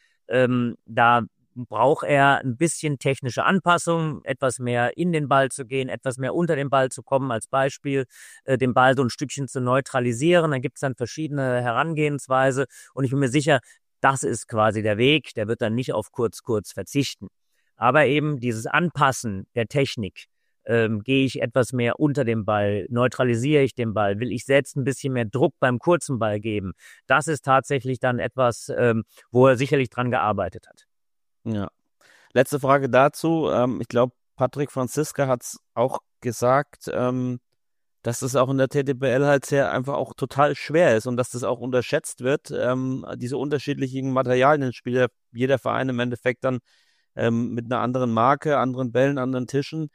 da braucht er ein bisschen technische Anpassung, etwas mehr in den Ball zu gehen, etwas mehr unter den Ball zu kommen, als Beispiel den Ball so ein Stückchen zu neutralisieren. Dann gibt es dann verschiedene Herangehensweise und ich bin mir sicher, das ist quasi der Weg, der wird dann nicht auf kurz verzichten. Aber eben dieses Anpassen der Technik, gehe ich etwas mehr unter dem Ball, neutralisiere ich den Ball, will ich selbst ein bisschen mehr Druck beim kurzen Ball geben. Das ist tatsächlich dann etwas, wo er sicherlich dran gearbeitet hat. Ja. Letzte Frage dazu. Ich glaube, Patrick Franziska hat es auch gesagt, dass es auch in der TTBL halt sehr einfach auch total schwer ist und dass das auch unterschätzt wird. Diese unterschiedlichen Materialien spielt jeder Verein im Endeffekt dann mit einer anderen Marke, anderen Bällen, anderen Tischen.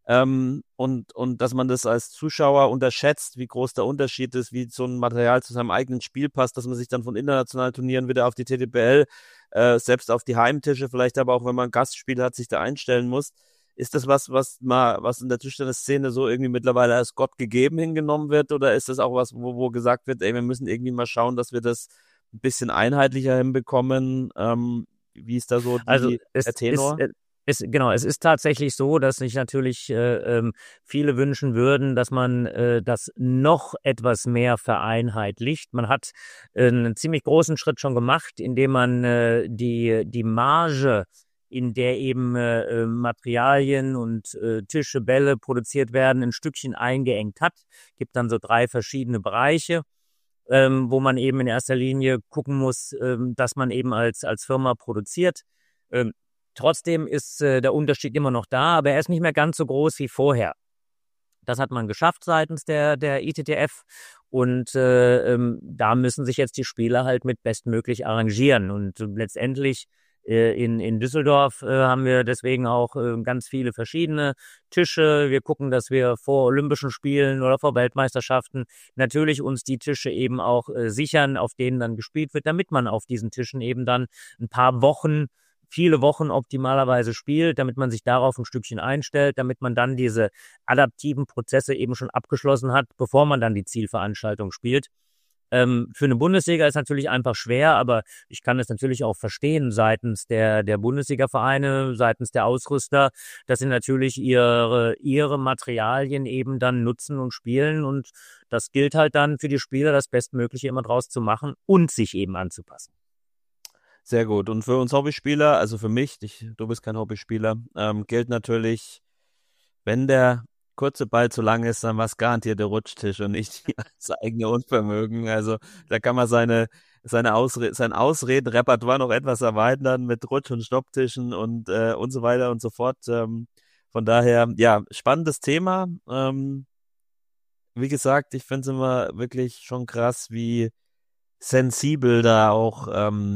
Und dass man das als Zuschauer unterschätzt, wie groß der Unterschied ist, wie so ein Material zu seinem eigenen Spiel passt, dass man sich dann von internationalen Turnieren wieder auf die TTBL, selbst auf die Heimtische, vielleicht aber auch, wenn man ein Gastspiel hat, sich da einstellen muss. Ist das was in der Tischtennisszene so irgendwie mittlerweile als Gott gegeben hingenommen wird, oder ist das auch was, wo gesagt wird, wir müssen irgendwie mal schauen, dass wir das ein bisschen einheitlicher hinbekommen? Wie ist da so der Tenor? Es ist tatsächlich so, dass sich natürlich viele wünschen würden, dass man das noch etwas mehr vereinheitlicht. Man hat einen ziemlich großen Schritt schon gemacht, indem man die Marge, in der eben Materialien und Tische, Bälle produziert werden, ein Stückchen eingeengt hat. Gibt dann so 3 verschiedene Bereiche, wo man eben in erster Linie gucken muss, dass man eben als Firma produziert. Trotzdem ist der Unterschied immer noch da, aber er ist nicht mehr ganz so groß wie vorher. Das hat man geschafft seitens der ITTF und da müssen sich jetzt die Spieler halt mit bestmöglich arrangieren. Und letztendlich in Düsseldorf haben wir deswegen auch ganz viele verschiedene Tische. Wir gucken, dass wir vor Olympischen Spielen oder vor Weltmeisterschaften natürlich uns die Tische eben auch sichern, auf denen dann gespielt wird, damit man auf diesen Tischen eben dann ein paar Wochen, viele Wochen optimalerweise spielt, damit man sich darauf ein Stückchen einstellt, damit man dann diese adaptiven Prozesse eben schon abgeschlossen hat, bevor man dann die Zielveranstaltung spielt. Für eine Bundesliga ist natürlich einfach schwer, aber ich kann es natürlich auch verstehen seitens der Bundesliga-Vereine, seitens der Ausrüster, dass sie natürlich ihre Materialien eben dann nutzen und spielen und das gilt halt dann für die Spieler, das Bestmögliche immer draus zu machen und sich eben anzupassen. Sehr gut. Und für uns Hobbyspieler, also für mich, du bist kein Hobbyspieler, gilt natürlich, wenn der kurze Ball zu lang ist, dann war es garantiert der Rutschtisch und nicht das eigene Unvermögen. Also da kann man sein Ausredenrepertoire noch etwas erweitern mit Rutsch- und Stopptischen und so weiter und so fort. Von daher, ja, spannendes Thema. Wie gesagt, ich finde es immer wirklich schon krass, wie sensibel da auch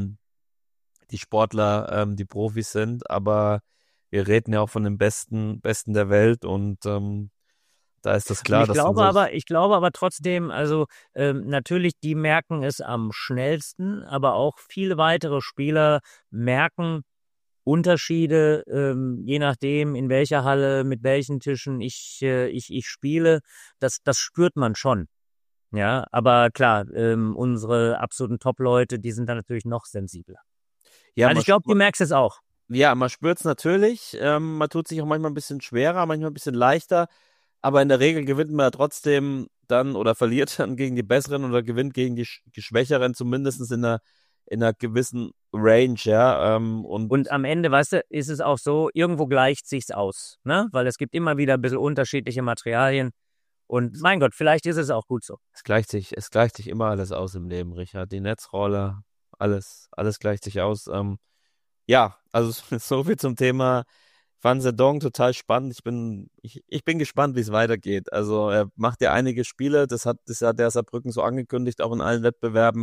die Sportler, die Profis sind, aber wir reden ja auch von den Besten der Welt und da ist das klar. Ich glaube aber trotzdem, also natürlich, die merken es am schnellsten, aber auch viele weitere Spieler merken Unterschiede, je nachdem, in welcher Halle, mit welchen Tischen ich spiele. Das spürt man schon. Ja, aber klar, unsere absoluten Top-Leute, die sind dann natürlich noch sensibler. Ja, also ich glaube, du merkst es auch. Ja, man spürt es natürlich. Man tut sich auch manchmal ein bisschen schwerer, manchmal ein bisschen leichter. Aber in der Regel gewinnt man ja trotzdem dann oder verliert dann gegen die Besseren oder gewinnt gegen die Schwächeren, zumindest in einer gewissen Range, ja. Und am Ende, weißt du, ist es auch so, irgendwo gleicht sich's aus, ne? Weil es gibt immer wieder ein bisschen unterschiedliche Materialien. Und mein Gott, vielleicht ist es auch gut so. Es gleicht sich immer alles aus im Leben, Richard. Die Netzroller, alles gleicht sich aus. Ja, also so viel zum Thema Van Zedong, total spannend. Ich bin gespannt, wie es weitergeht. Also er macht ja einige Spiele, das hat der Saarbrücken so angekündigt, auch in allen Wettbewerben.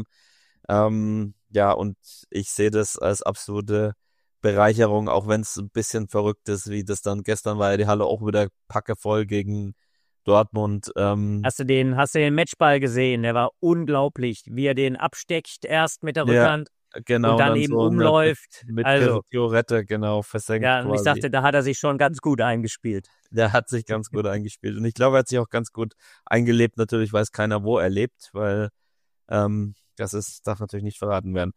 Ja, und ich sehe das als absolute Bereicherung, auch wenn es ein bisschen verrückt ist, wie das dann gestern war ja die Halle auch wieder packevoll gegen Dortmund. Hast du den Matchball gesehen? Der war unglaublich, wie er den absteckt erst mit der Rückhand. Genau, und dann eben so umläuft. Mit also Piorette, genau, versenkt ja, und quasi. ich dachte, da hat er sich schon ganz gut eingespielt. Der hat sich ganz gut eingespielt. Und ich glaube, er hat sich auch ganz gut eingelebt. Natürlich weiß keiner, wo er lebt, weil darf natürlich nicht verraten werden.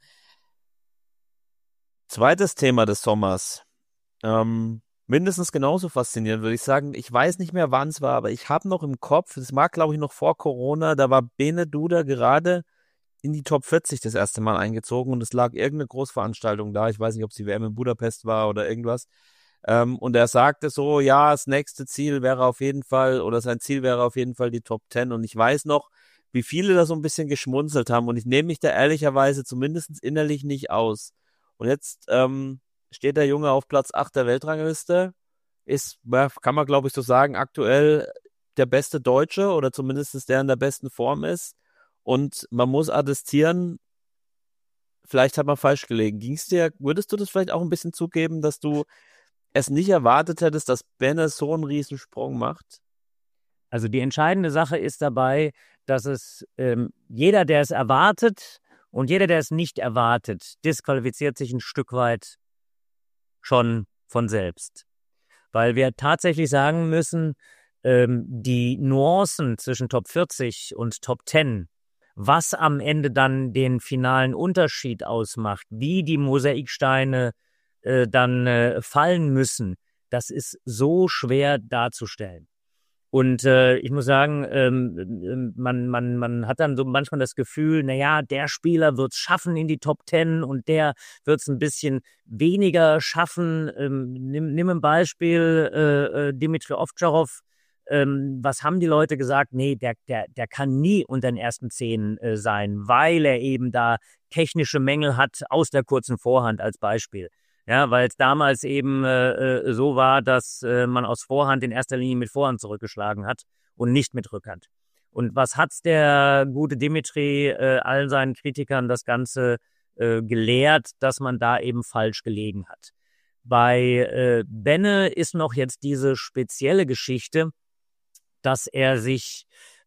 Zweites Thema des Sommers. Mindestens genauso faszinierend, würde ich sagen. Ich weiß nicht mehr, wann es war, aber ich habe noch im Kopf, es mag, glaube ich, noch vor Corona, da war Bene Duda gerade in die Top 40 das erste Mal eingezogen und es lag irgendeine Großveranstaltung da. Ich weiß nicht, ob es die WM in Budapest war oder irgendwas. Und er sagte so, ja, das nächste Ziel wäre auf jeden Fall, oder sein Ziel wäre auf jeden Fall die Top 10. Und ich weiß noch, wie viele da so ein bisschen geschmunzelt haben. Und ich nehme mich da ehrlicherweise zumindest innerlich nicht aus. Und jetzt steht der Junge auf Platz 8 der Weltrangliste. Kann man, glaube ich, so sagen, aktuell der beste Deutsche oder zumindest der in der besten Form ist. Und man muss attestieren, vielleicht hat man falsch gelegen. Würdest du das vielleicht auch ein bisschen zugeben, dass du es nicht erwartet hättest, dass Bene so einen Riesensprung macht? Also die entscheidende Sache ist dabei, dass es jeder, der es erwartet und jeder, der es nicht erwartet, disqualifiziert sich ein Stück weit schon von selbst. Weil wir tatsächlich sagen müssen, die Nuancen zwischen Top 40 und Top 10, was am Ende dann den finalen Unterschied ausmacht, wie die Mosaiksteine dann fallen müssen, das ist so schwer darzustellen. Und ich muss sagen, man hat dann so manchmal das Gefühl, naja, der Spieler wird es schaffen in die Top 10 und der wird es ein bisschen weniger schaffen. Nimm ein Beispiel, Dimitri Ovtcharov. Was haben die Leute gesagt? Nee, der kann nie unter den ersten 10 sein, weil er eben da technische Mängel hat aus der kurzen Vorhand als Beispiel. Ja, weil es damals eben so war, dass man aus Vorhand in erster Linie mit Vorhand zurückgeschlagen hat und nicht mit Rückhand. Und was hat's der gute Dimitri allen seinen Kritikern das Ganze gelehrt, dass man da eben falsch gelegen hat. Bei Benne ist noch jetzt diese spezielle Geschichte, dass er sich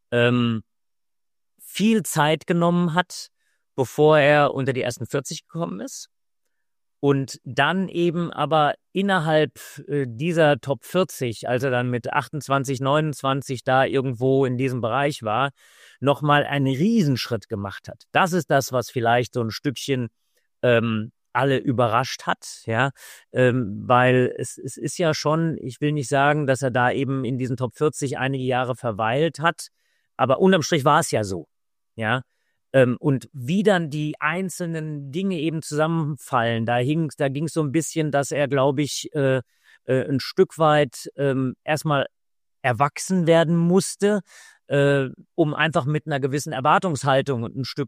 viel Zeit genommen hat, bevor er unter die ersten 40 gekommen ist. Und dann eben aber innerhalb dieser Top 40, als er dann mit 28, 29 da irgendwo in diesem Bereich war, nochmal einen Riesenschritt gemacht hat. Das ist das, was vielleicht so ein Stückchen alle überrascht hat, ja, weil es ist ja schon, ich will nicht sagen, dass er da eben in diesen Top 40 einige Jahre verweilt hat, aber unterm Strich war es ja so, ja. Und wie dann die einzelnen Dinge eben zusammenfallen, da ging es so ein bisschen, dass er, glaube ich, ein Stück weit erstmal erwachsen werden musste, um einfach mit einer gewissen Erwartungshaltung ein Stück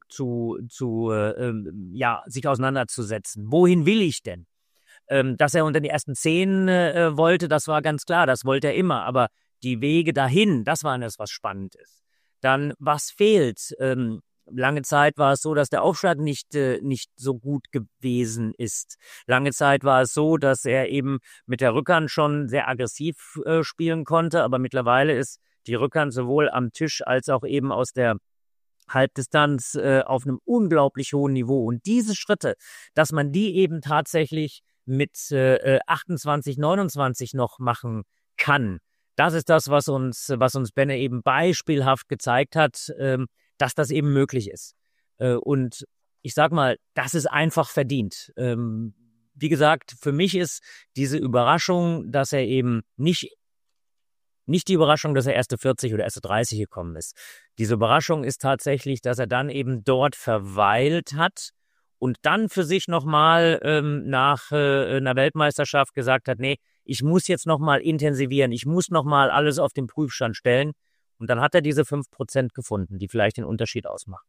sich auseinanderzusetzen. Wohin will ich denn? Dass er unter die ersten 10 wollte, das war ganz klar, das wollte er immer, aber die Wege dahin, das war das, was spannend ist. Dann, was fehlt? Lange Zeit war es so, dass der Aufschlag nicht so gut gewesen ist. Lange Zeit war es so, dass er eben mit der Rückhand schon sehr aggressiv spielen konnte, aber mittlerweile ist die Rückhand sowohl am Tisch als auch eben aus der Halbdistanz auf einem unglaublich hohen Niveau. Und diese Schritte, dass man die eben tatsächlich mit 28, 29 noch machen kann, das ist das, was uns Benne eben beispielhaft gezeigt hat, dass das eben möglich ist. Und ich sag mal, das ist einfach verdient. Wie gesagt, für mich ist diese Überraschung, dass er eben nicht die Überraschung, dass er erste 40 oder erste 30 gekommen ist. Diese Überraschung ist tatsächlich, dass er dann eben dort verweilt hat und dann für sich nochmal nach einer Weltmeisterschaft gesagt hat, nee, ich muss jetzt nochmal intensivieren, ich muss nochmal alles auf den Prüfstand stellen. Und dann hat er diese 5% gefunden, die vielleicht den Unterschied ausmachen.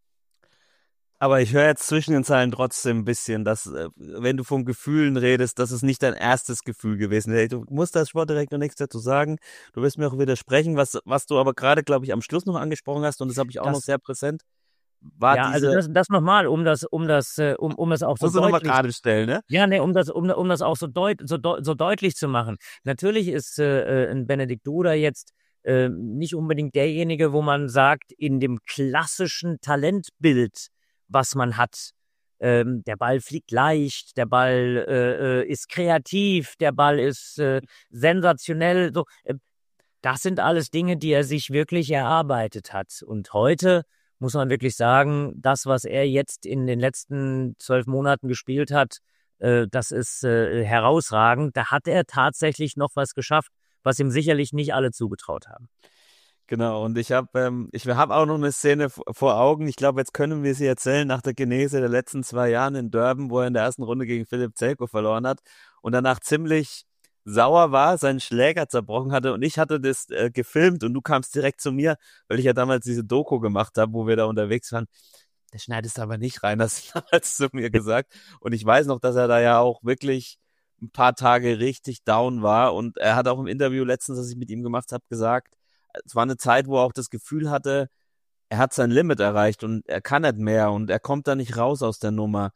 Aber ich höre jetzt zwischen den Zeilen trotzdem ein bisschen, dass, wenn du von Gefühlen redest, das ist nicht dein erstes Gefühl gewesen. Hey, du musst als Sportdirektor nichts dazu sagen. Du wirst mir auch widersprechen, was du aber gerade, glaube ich, am Schluss noch angesprochen hast, und das habe ich auch noch sehr präsent. Also das nochmal, um das auch so musst du nochmal gerade stellen, ne? Ja, ne, um das auch so deutlich zu machen. Natürlich ist ein Benedikt Duda jetzt nicht unbedingt derjenige, wo man sagt, in dem klassischen Talentbild, was man hat, der Ball fliegt leicht, der Ball ist kreativ, der Ball ist sensationell. So, das sind alles Dinge, die er sich wirklich erarbeitet hat. Und heute muss man wirklich sagen, das, was er jetzt in den letzten 12 Monaten gespielt hat, das ist herausragend. Da hat er tatsächlich noch was geschafft, was ihm sicherlich nicht alle zugetraut haben. Genau, und ich hab auch noch eine Szene vor Augen. Ich glaube, jetzt können wir sie erzählen nach der Genese der letzten 2 Jahren in Durban, wo er in der ersten Runde gegen Philipp Zelko verloren hat und danach ziemlich sauer war, seinen Schläger zerbrochen hatte, und ich hatte das gefilmt und du kamst direkt zu mir, weil ich ja damals diese Doku gemacht habe, wo wir da unterwegs waren. Der schneidest aber nicht rein, hast du damals zu mir gesagt. Und ich weiß noch, dass er da ja auch wirklich ein paar Tage richtig down war, und er hat auch im Interview letztens, das ich mit ihm gemacht habe, gesagt, es war eine Zeit, wo er auch das Gefühl hatte, er hat sein Limit erreicht und er kann nicht mehr und er kommt da nicht raus aus der Nummer.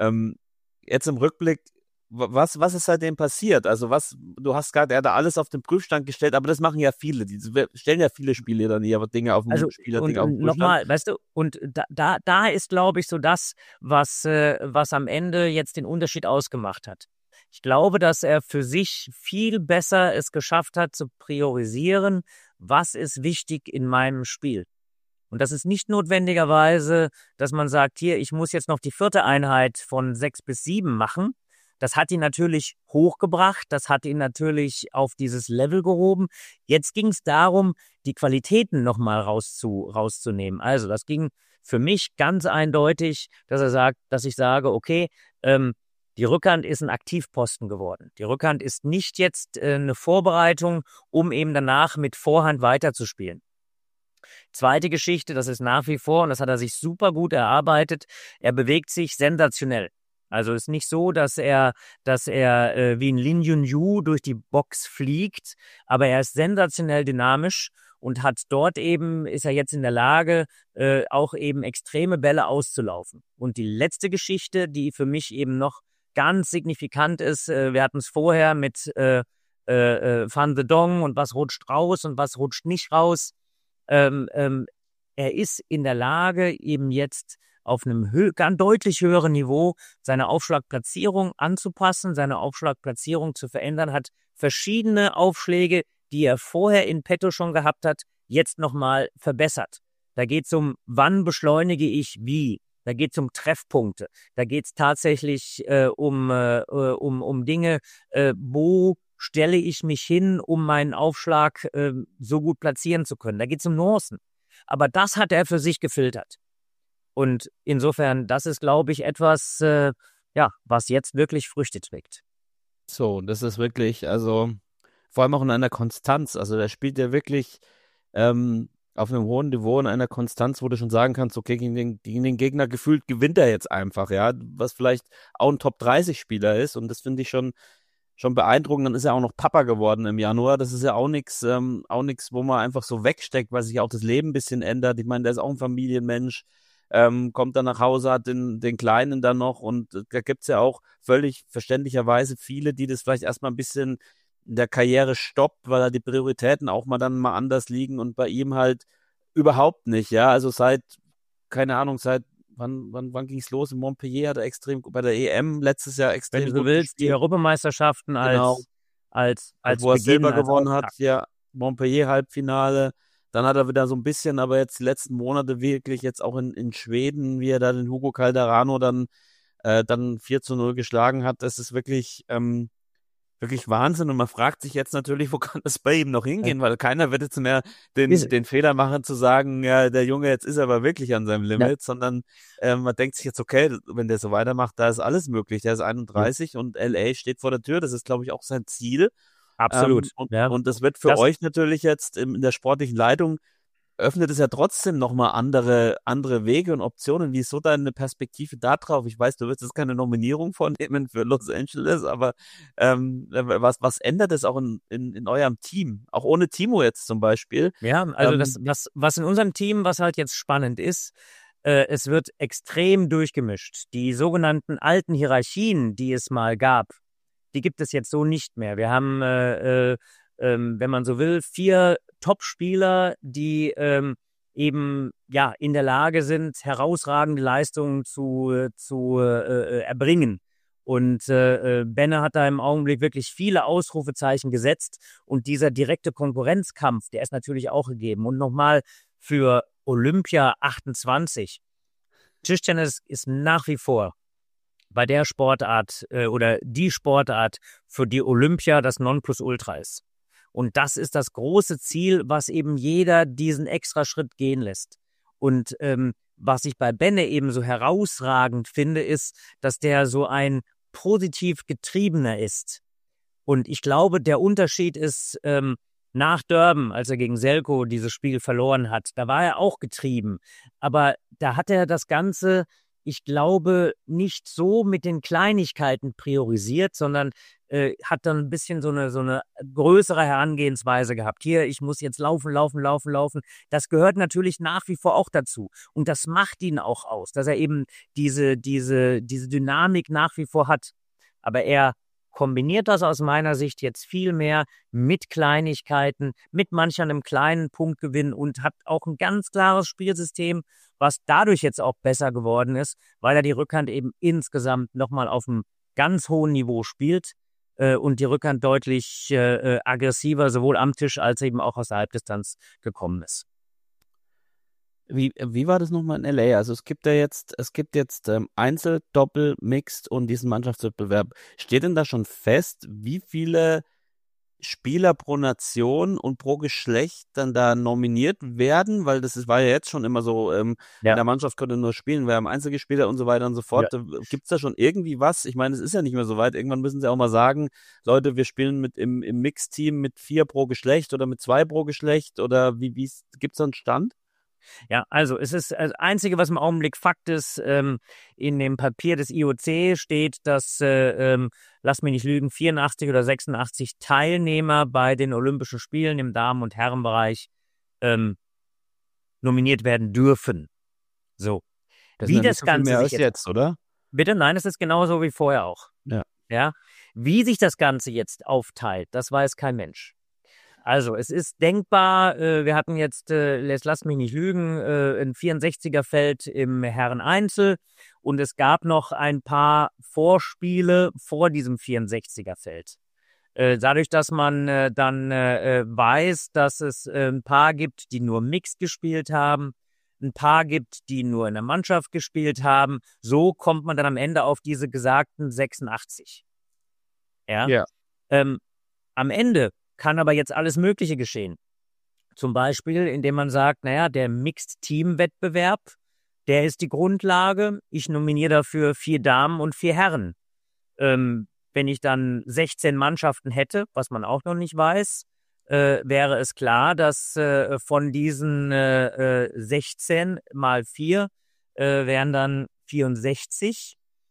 Jetzt im Rückblick, was ist seitdem passiert? Also du hast gerade, er hat da alles auf den Prüfstand gestellt, aber das machen ja viele. Die stellen ja viele Spieler dann ihre Dinge auf den Spieler, Dinge auf den Prüfstand. Nochmal, weißt du, und da ist, glaube ich, so das, was am Ende jetzt den Unterschied ausgemacht hat. Ich glaube, dass er für sich viel besser es geschafft hat, zu priorisieren, was ist wichtig in meinem Spiel. Und das ist nicht notwendigerweise, dass man sagt, hier, ich muss jetzt noch die 4. Einheit von 6 bis 7 machen. Das hat ihn natürlich hochgebracht, das hat ihn natürlich auf dieses Level gehoben. Jetzt ging es darum, die Qualitäten nochmal rauszunehmen. Also das ging für mich ganz eindeutig, dass ich sage, okay, die Rückhand ist ein Aktivposten geworden. Die Rückhand ist nicht jetzt eine Vorbereitung, um eben danach mit Vorhand weiterzuspielen. Zweite Geschichte, das ist nach wie vor, und das hat er sich super gut erarbeitet, er bewegt sich sensationell. Also ist nicht so, dass er wie ein Lin Yunyu durch die Box fliegt, aber er ist sensationell dynamisch und ist er jetzt in der Lage, auch eben extreme Bälle auszulaufen. Und die letzte Geschichte, die für mich eben noch ganz signifikant ist, wir hatten es vorher mit Van de Dong und was rutscht raus und was rutscht nicht raus. Er ist in der Lage, eben jetzt auf einem ganz deutlich höheren Niveau seine Aufschlagplatzierung anzupassen, seine Aufschlagplatzierung zu verändern, hat verschiedene Aufschläge, die er vorher in petto schon gehabt hat, jetzt nochmal verbessert. Da geht es um, wann beschleunige ich wie. Da geht es um Treffpunkte. Da geht es tatsächlich um Dinge, wo stelle ich mich hin, um meinen Aufschlag so gut platzieren zu können. Da geht es um Nuancen. Aber das hat er für sich gefiltert. Und insofern, das ist, glaube ich, etwas, was jetzt wirklich Früchte trägt. So, das ist wirklich, also vor allem auch in einer Konstanz. Also der spielt ja wirklich auf einem hohen Niveau in einer Konstanz, wo du schon sagen kannst, okay, gegen den Gegner gefühlt gewinnt er jetzt einfach, ja, was vielleicht auch ein Top-30-Spieler ist. Und das finde ich schon beeindruckend. Dann ist er auch noch Papa geworden im Januar. Das ist ja auch nichts, wo man einfach so wegsteckt, weil sich auch das Leben ein bisschen ändert. Ich meine, der ist auch ein Familienmensch. Kommt dann nach Hause, hat den Kleinen dann noch und da gibt's ja auch völlig verständlicherweise viele, die das vielleicht erstmal ein bisschen in der Karriere stoppt, weil da die Prioritäten auch dann mal anders liegen und bei ihm halt überhaupt nicht, ja, also keine Ahnung, seit wann ging's los? In Montpellier hat er bei der EM letztes Jahr extrem Wenn du so willst, die Europameisterschaften genau, als wo er Silber gewonnen Auftakt. hat, ja, Montpellier-Halbfinale. Dann hat er wieder so ein bisschen, aber jetzt die letzten Monate wirklich jetzt auch in Schweden, wie er da den Hugo Calderano dann 4-0 geschlagen hat, das ist wirklich Wahnsinn. Und man fragt sich jetzt natürlich, wo kann das bei ihm noch hingehen, weil keiner wird jetzt mehr den Fehler machen zu sagen, ja, der Junge, jetzt ist er aber wirklich an seinem Limit, sondern man denkt sich jetzt, okay, wenn der so weitermacht, da ist alles möglich. Der ist 31 und LA steht vor der Tür, das ist, glaube ich, auch sein Ziel. Absolut. Und das wird für euch natürlich jetzt in der sportlichen Leitung, öffnet es ja trotzdem nochmal andere Wege und Optionen. Wie ist so deine Perspektive da drauf? Ich weiß, du wirst jetzt keine Nominierung vornehmen für Los Angeles, aber was ändert es auch in eurem Team? Auch ohne Timo jetzt zum Beispiel. Ja, also was in unserem Team, was halt jetzt spannend ist, es wird extrem durchgemischt. Die sogenannten alten Hierarchien, die es mal gab, die gibt es jetzt so nicht mehr. Wir haben, wenn man so will, 4 Top-Spieler, die eben ja in der Lage sind, herausragende Leistungen zu erbringen. Und Benne hat da im Augenblick wirklich viele Ausrufezeichen gesetzt. Und dieser direkte Konkurrenzkampf, der ist natürlich auch gegeben. Und nochmal für Olympia 28. Tischtennis ist nach wie vor bei der Sportart oder die Sportart für die Olympia das Nonplusultra ist. Und das ist das große Ziel, was eben jeder diesen extra Schritt gehen lässt. Und was ich bei Benne eben so herausragend finde, ist, dass der so ein positiv Getriebener ist. Und ich glaube, der Unterschied ist, nach Durban, als er gegen Selko dieses Spiel verloren hat, da war er auch getrieben. Aber da hat er das Ganze, ich glaube, nicht so mit den Kleinigkeiten priorisiert, sondern hat dann ein bisschen so eine größere Herangehensweise gehabt. Hier, ich muss jetzt laufen. Das gehört natürlich nach wie vor auch dazu. Und das macht ihn auch aus, dass er eben diese Dynamik nach wie vor hat. Aber er kombiniert das aus meiner Sicht jetzt viel mehr mit Kleinigkeiten, mit manch einem kleinen Punktgewinn und hat auch ein ganz klares Spielsystem, was dadurch jetzt auch besser geworden ist, weil er die Rückhand eben insgesamt nochmal auf einem ganz hohen Niveau spielt und die Rückhand deutlich aggressiver sowohl am Tisch als eben auch aus der Halbdistanz gekommen ist. Wie war das nochmal in LA? Also es gibt jetzt Einzel, Doppel, Mixed und diesen Mannschaftswettbewerb. Steht denn da schon fest, wie viele Spieler pro Nation und pro Geschlecht dann da nominiert werden? Weil war ja jetzt schon immer so, in der Mannschaft konnte nur spielen, wir haben Einzelspieler und so weiter und so fort. Ja. Gibt's da schon irgendwie was? Ich meine, es ist ja nicht mehr so weit. Irgendwann müssen sie auch mal sagen, Leute, wir spielen im Mixteam mit 4 pro Geschlecht oder mit 2 pro Geschlecht oder gibt's da einen Stand? Ja, also es ist das Einzige, was im Augenblick Fakt ist, in dem Papier des IOC steht, dass, lass mich nicht lügen, 84 oder 86 Teilnehmer bei den Olympischen Spielen im Damen- und Herrenbereich nominiert werden dürfen. So. Das Wie sind ja das nicht so viel Ganze mehr sich als jetzt jetzt, oder? Bitte, nein, es ist genauso wie vorher auch. Ja. Ja. Wie sich das Ganze jetzt aufteilt, das weiß kein Mensch. Also, es ist denkbar, wir hatten jetzt lass mich nicht lügen, ein 64er-Feld im Herren-Einzel und es gab noch ein paar Vorspiele vor diesem 64er-Feld. Dadurch, dass man dann weiß, dass es ein paar gibt, die nur Mixed gespielt haben, ein paar gibt, die nur in der Mannschaft gespielt haben, so kommt man dann am Ende auf diese gesagten 86. Ja. Ja. Am Ende kann aber jetzt alles Mögliche geschehen. Zum Beispiel, indem man sagt, naja, der Mixed-Team-Wettbewerb, der ist die Grundlage. Ich nominiere dafür 4 Damen und 4 Herren. Wenn ich dann 16 Mannschaften hätte, was man auch noch nicht weiß, wäre es klar, dass von diesen 16 mal 4 wären dann 64.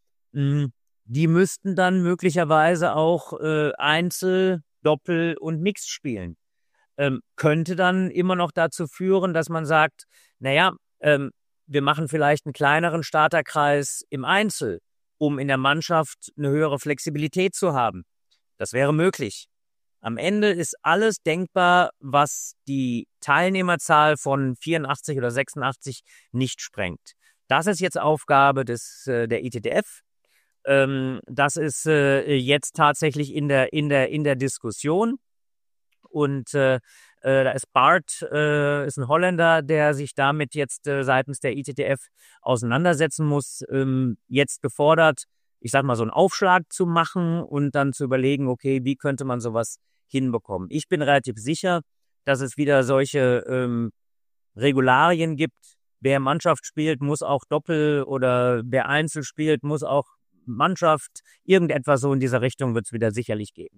Die müssten dann möglicherweise auch Einzel, Doppel und Mix spielen. Könnte dann immer noch dazu führen, dass man sagt, naja, wir machen vielleicht einen kleineren Starterkreis im Einzel, um in der Mannschaft eine höhere Flexibilität zu haben. Das wäre möglich. Am Ende ist alles denkbar, was die Teilnehmerzahl von 84 oder 86 nicht sprengt. Das ist jetzt Aufgabe der ITTF. Das ist jetzt tatsächlich in der Diskussion. Und da ist Bart, ist ein Holländer, der sich damit jetzt seitens der ITTF auseinandersetzen muss, jetzt gefordert, ich sag mal, so einen Aufschlag zu machen und dann zu überlegen, okay, wie könnte man sowas hinbekommen. Ich bin relativ sicher, dass es wieder solche Regularien gibt. Wer Mannschaft spielt, muss auch Doppel, oder wer Einzel spielt, muss auch Mannschaft. Irgendetwas so in dieser Richtung wird es wieder sicherlich geben.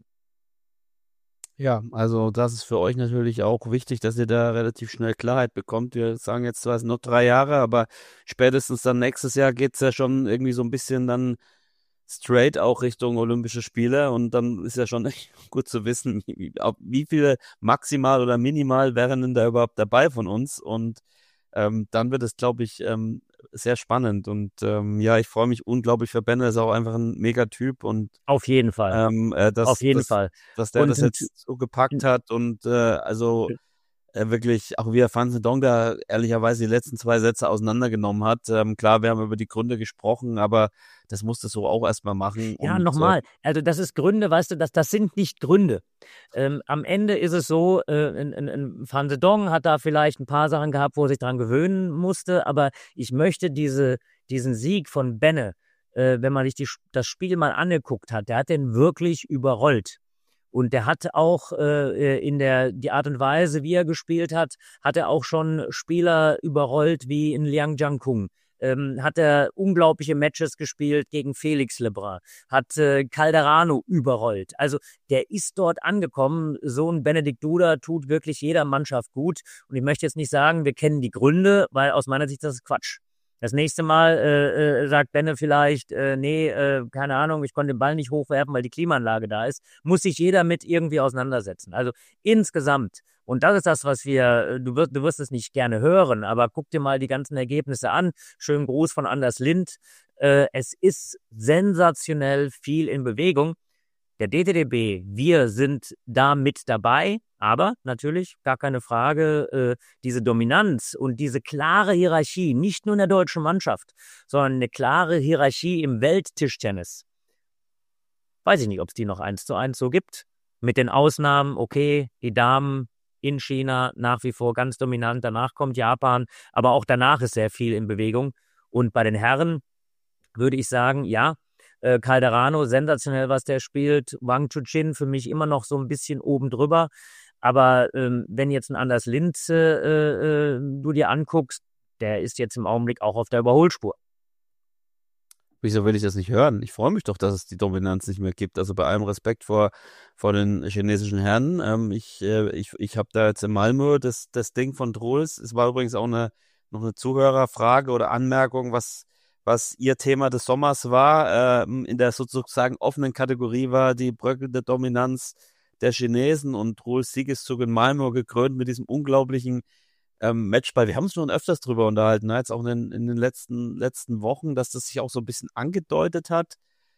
Ja, also das ist für euch natürlich auch wichtig, dass ihr da relativ schnell Klarheit bekommt. Wir sagen jetzt zwar, es sind noch 3 Jahre, aber spätestens dann nächstes Jahr geht's ja schon irgendwie so ein bisschen dann straight auch Richtung Olympische Spiele, und dann ist ja schon echt gut zu wissen, wie viele maximal oder minimal wären denn da überhaupt dabei von uns, und dann wird es, glaube ich, sehr spannend, und ja, ich freue mich unglaublich für Benne, ist auch einfach ein Megatyp, und Auf jeden Fall. Auf jeden Fall. dass der Und das jetzt so gepackt hat, und also wirklich, auch wie er Fan Zedong da ehrlicherweise die letzten 2 Sätze auseinandergenommen hat. Klar, wir haben über die Gründe gesprochen, aber das musste so auch erstmal machen. Ja, und, nochmal. Also das ist Gründe, weißt du, das sind nicht Gründe. Am Ende ist es so, Van Zedong hat da vielleicht ein paar Sachen gehabt, wo er sich dran gewöhnen musste, aber ich möchte diesen Sieg von Benne, wenn man sich das Spiel mal angeguckt hat, der hat den wirklich überrollt. Und der hat auch die Art und Weise, wie er gespielt hat, hat er auch schon Spieler überrollt wie in Liang Jiankung. Hat er unglaubliche Matches gespielt gegen Felix Lebrun, hat Calderano überrollt. Also der ist dort angekommen. So ein Benedikt Duda tut wirklich jeder Mannschaft gut. Und ich möchte jetzt nicht sagen, wir kennen die Gründe, weil aus meiner Sicht das ist Quatsch. Das nächste Mal sagt Benne vielleicht, keine Ahnung, ich konnte den Ball nicht hochwerfen, weil die Klimaanlage da ist. Muss sich jeder mit irgendwie auseinandersetzen. Also insgesamt, und das ist das, was du wirst es nicht gerne hören, aber guck dir mal die ganzen Ergebnisse an. Schönen Gruß von Anders Lind. Es ist sensationell viel in Bewegung. Der DTDB, wir sind da mit dabei, aber natürlich, gar keine Frage, diese Dominanz und diese klare Hierarchie, nicht nur in der deutschen Mannschaft, sondern eine klare Hierarchie im Welttischtennis. Weiß ich nicht, ob es die noch 1:1 so gibt. Mit den Ausnahmen, okay, die Damen in China nach wie vor ganz dominant, danach kommt Japan, aber auch danach ist sehr viel in Bewegung. Und bei den Herren würde ich sagen, ja, Calderano, sensationell, was der spielt. Wang Chuqin für mich immer noch so ein bisschen oben drüber. Aber wenn jetzt ein Anders Lind du dir anguckst, der ist jetzt im Augenblick auch auf der Überholspur. Wieso will ich das nicht hören? Ich freue mich doch, dass es die Dominanz nicht mehr gibt. Also bei allem Respekt vor den chinesischen Herren. Ich habe da jetzt in Malmö das Ding von Troels. Es war übrigens auch eine noch eine Zuhörerfrage oder Anmerkung, was Ihr Thema des Sommers war. In der sozusagen offenen Kategorie war die bröckelnde Dominanz der Chinesen und Ruhls Siegeszug in Malmö gekrönt mit diesem unglaublichen Matchball. Wir haben uns schon öfters drüber unterhalten, ne? Jetzt auch in den letzten Wochen, dass das sich auch so ein bisschen angedeutet hat.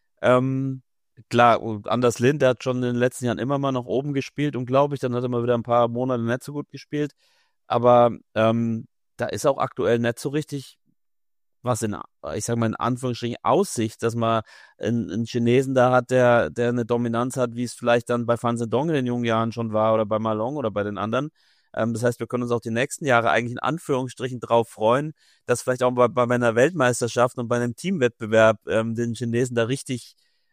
Klar, und Anders Lind, der hat schon in den letzten Jahren immer mal nach oben gespielt, unglaublich. Dann hat er mal wieder ein paar Monate nicht so gut gespielt. Aber da ist auch aktuell nicht so richtig was ich sag mal in Anführungsstrichen Aussicht, dass man einen Chinesen da hat, der eine Dominanz hat, wie es vielleicht dann bei Fan Zhendong in den jungen Jahren schon war oder bei Malong oder bei den anderen. Das heißt, wir können uns auch die nächsten Jahre eigentlich in Anführungsstrichen drauf freuen, dass vielleicht auch bei einer Weltmeisterschaft und bei einem Teamwettbewerb den Chinesen da richtig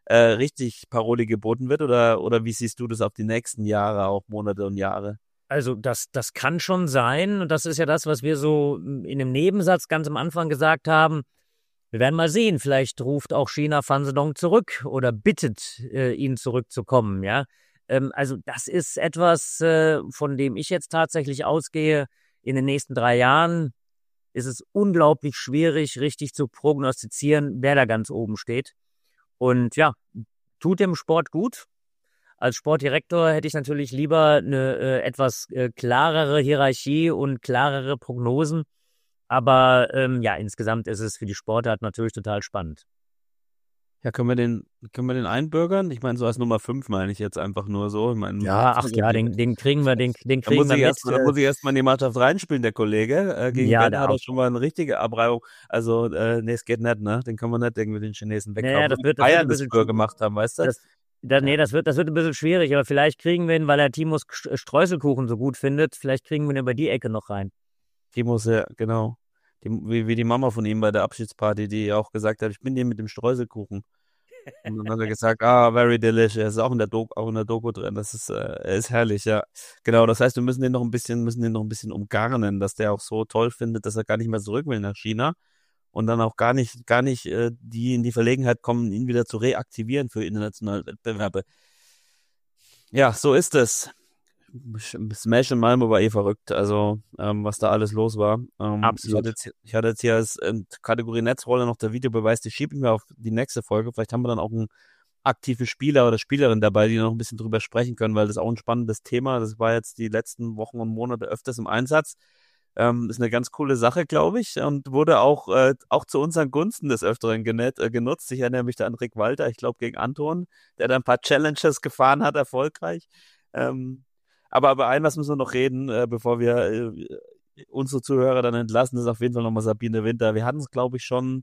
Paroli geboten wird oder wie siehst du das auf die nächsten Jahre, auch Monate und Jahre? Also das kann schon sein und das ist ja das, was wir so in dem Nebensatz ganz am Anfang gesagt haben. Wir werden mal sehen, vielleicht ruft auch China Fan Zhendong zurück oder bittet ihn zurückzukommen, ja. Also das ist etwas, von dem ich jetzt tatsächlich ausgehe. In den nächsten 3 Jahren ist es unglaublich schwierig, richtig zu prognostizieren, wer da ganz oben steht. Und ja, tut dem Sport gut. Als Sportdirektor hätte ich natürlich lieber eine etwas klarere Hierarchie und klarere Prognosen. Aber ja, insgesamt ist es für die Sportart natürlich total spannend. Ja, können wir den einbürgern? Ich meine, so als Nummer 5 meine ich jetzt einfach nur so. Ich meine, den kriegen wir mit. Da muss ich erstmal in die Mannschaft reinspielen, der Kollege. Gegen Ben hat er schon mal eine richtige Abreibung. Also, nee, es geht nicht, ne? Den kann man nicht irgendwie den Chinesen wegkaufen. Ja, das wird Bayern das früher gemacht haben, weißt du? Das wird ein bisschen schwierig, aber vielleicht kriegen wir ihn, weil er Timos Streuselkuchen so gut findet, vielleicht kriegen wir ihn über die Ecke noch rein. Timos, ja, genau. Wie die Mama von ihm bei der Abschiedsparty, die auch gesagt hat, ich bin hier mit dem Streuselkuchen. Und dann hat er gesagt, very delicious. Ist auch in der Doku drin. Das ist, ist herrlich, ja. Genau, das heißt, wir müssen den noch ein bisschen umgarnen, dass der auch so toll findet, dass er gar nicht mehr zurück will nach China und dann auch gar nicht die in die Verlegenheit kommen, ihn wieder zu reaktivieren für internationale Wettbewerbe. Ja, so ist es. Smash in Malmö war verrückt, also was da alles los war. Absolut. Ich hatte jetzt hier als Kategorie Netzrolle noch der Videobeweis, die schieben wir auf die nächste Folge. Vielleicht haben wir dann auch einen aktiven Spieler oder Spielerin dabei, die noch ein bisschen drüber sprechen können, weil das ist auch ein spannendes Thema. Das war jetzt die letzten Wochen und Monate öfters im Einsatz. Ist eine ganz coole Sache, glaube ich, und wurde auch zu unseren Gunsten des Öfteren genutzt. Ich erinnere mich da an Rick Walter, ich glaube gegen Anton, der da ein paar Challenges gefahren hat, erfolgreich. Aber über was müssen wir noch reden, bevor wir unsere Zuhörer dann entlassen, ist auf jeden Fall nochmal Sabine Winter. Wir hatten es, glaube ich, schon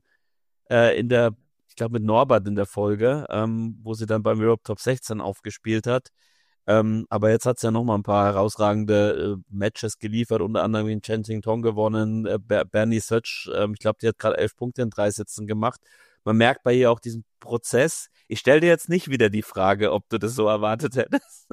mit Norbert in der Folge, wo sie dann beim Europe Top 16 aufgespielt hat. Aber jetzt hat sie ja nochmal ein paar herausragende Matches geliefert, unter anderem in Chen Xingtong gewonnen, Bernie Sötsch, ich glaube, die hat gerade 11 Punkte in 3 Sätzen gemacht. Man merkt bei ihr auch diesen Prozess. Ich stelle dir jetzt nicht wieder die Frage, ob du das so erwartet hättest.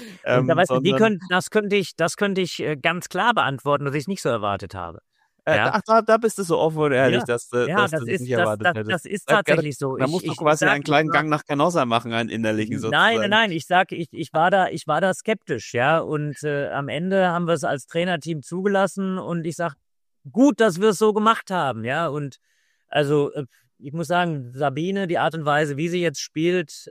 Das könnte ich ganz klar beantworten, dass ich es nicht so erwartet habe. Ja. Da bist du so offen und ehrlich, dass du das nicht erwartet hättest. Das ist tatsächlich so. Da musst du quasi einen kleinen Gang nach Canossa machen, einen innerlichen sozusagen. Nein, ich war da skeptisch, ja. Und am Ende haben wir es als Trainerteam zugelassen und ich sage, gut, dass wir es so gemacht haben, ja. Und also ich muss sagen, Sabine, die Art und Weise, wie sie jetzt spielt,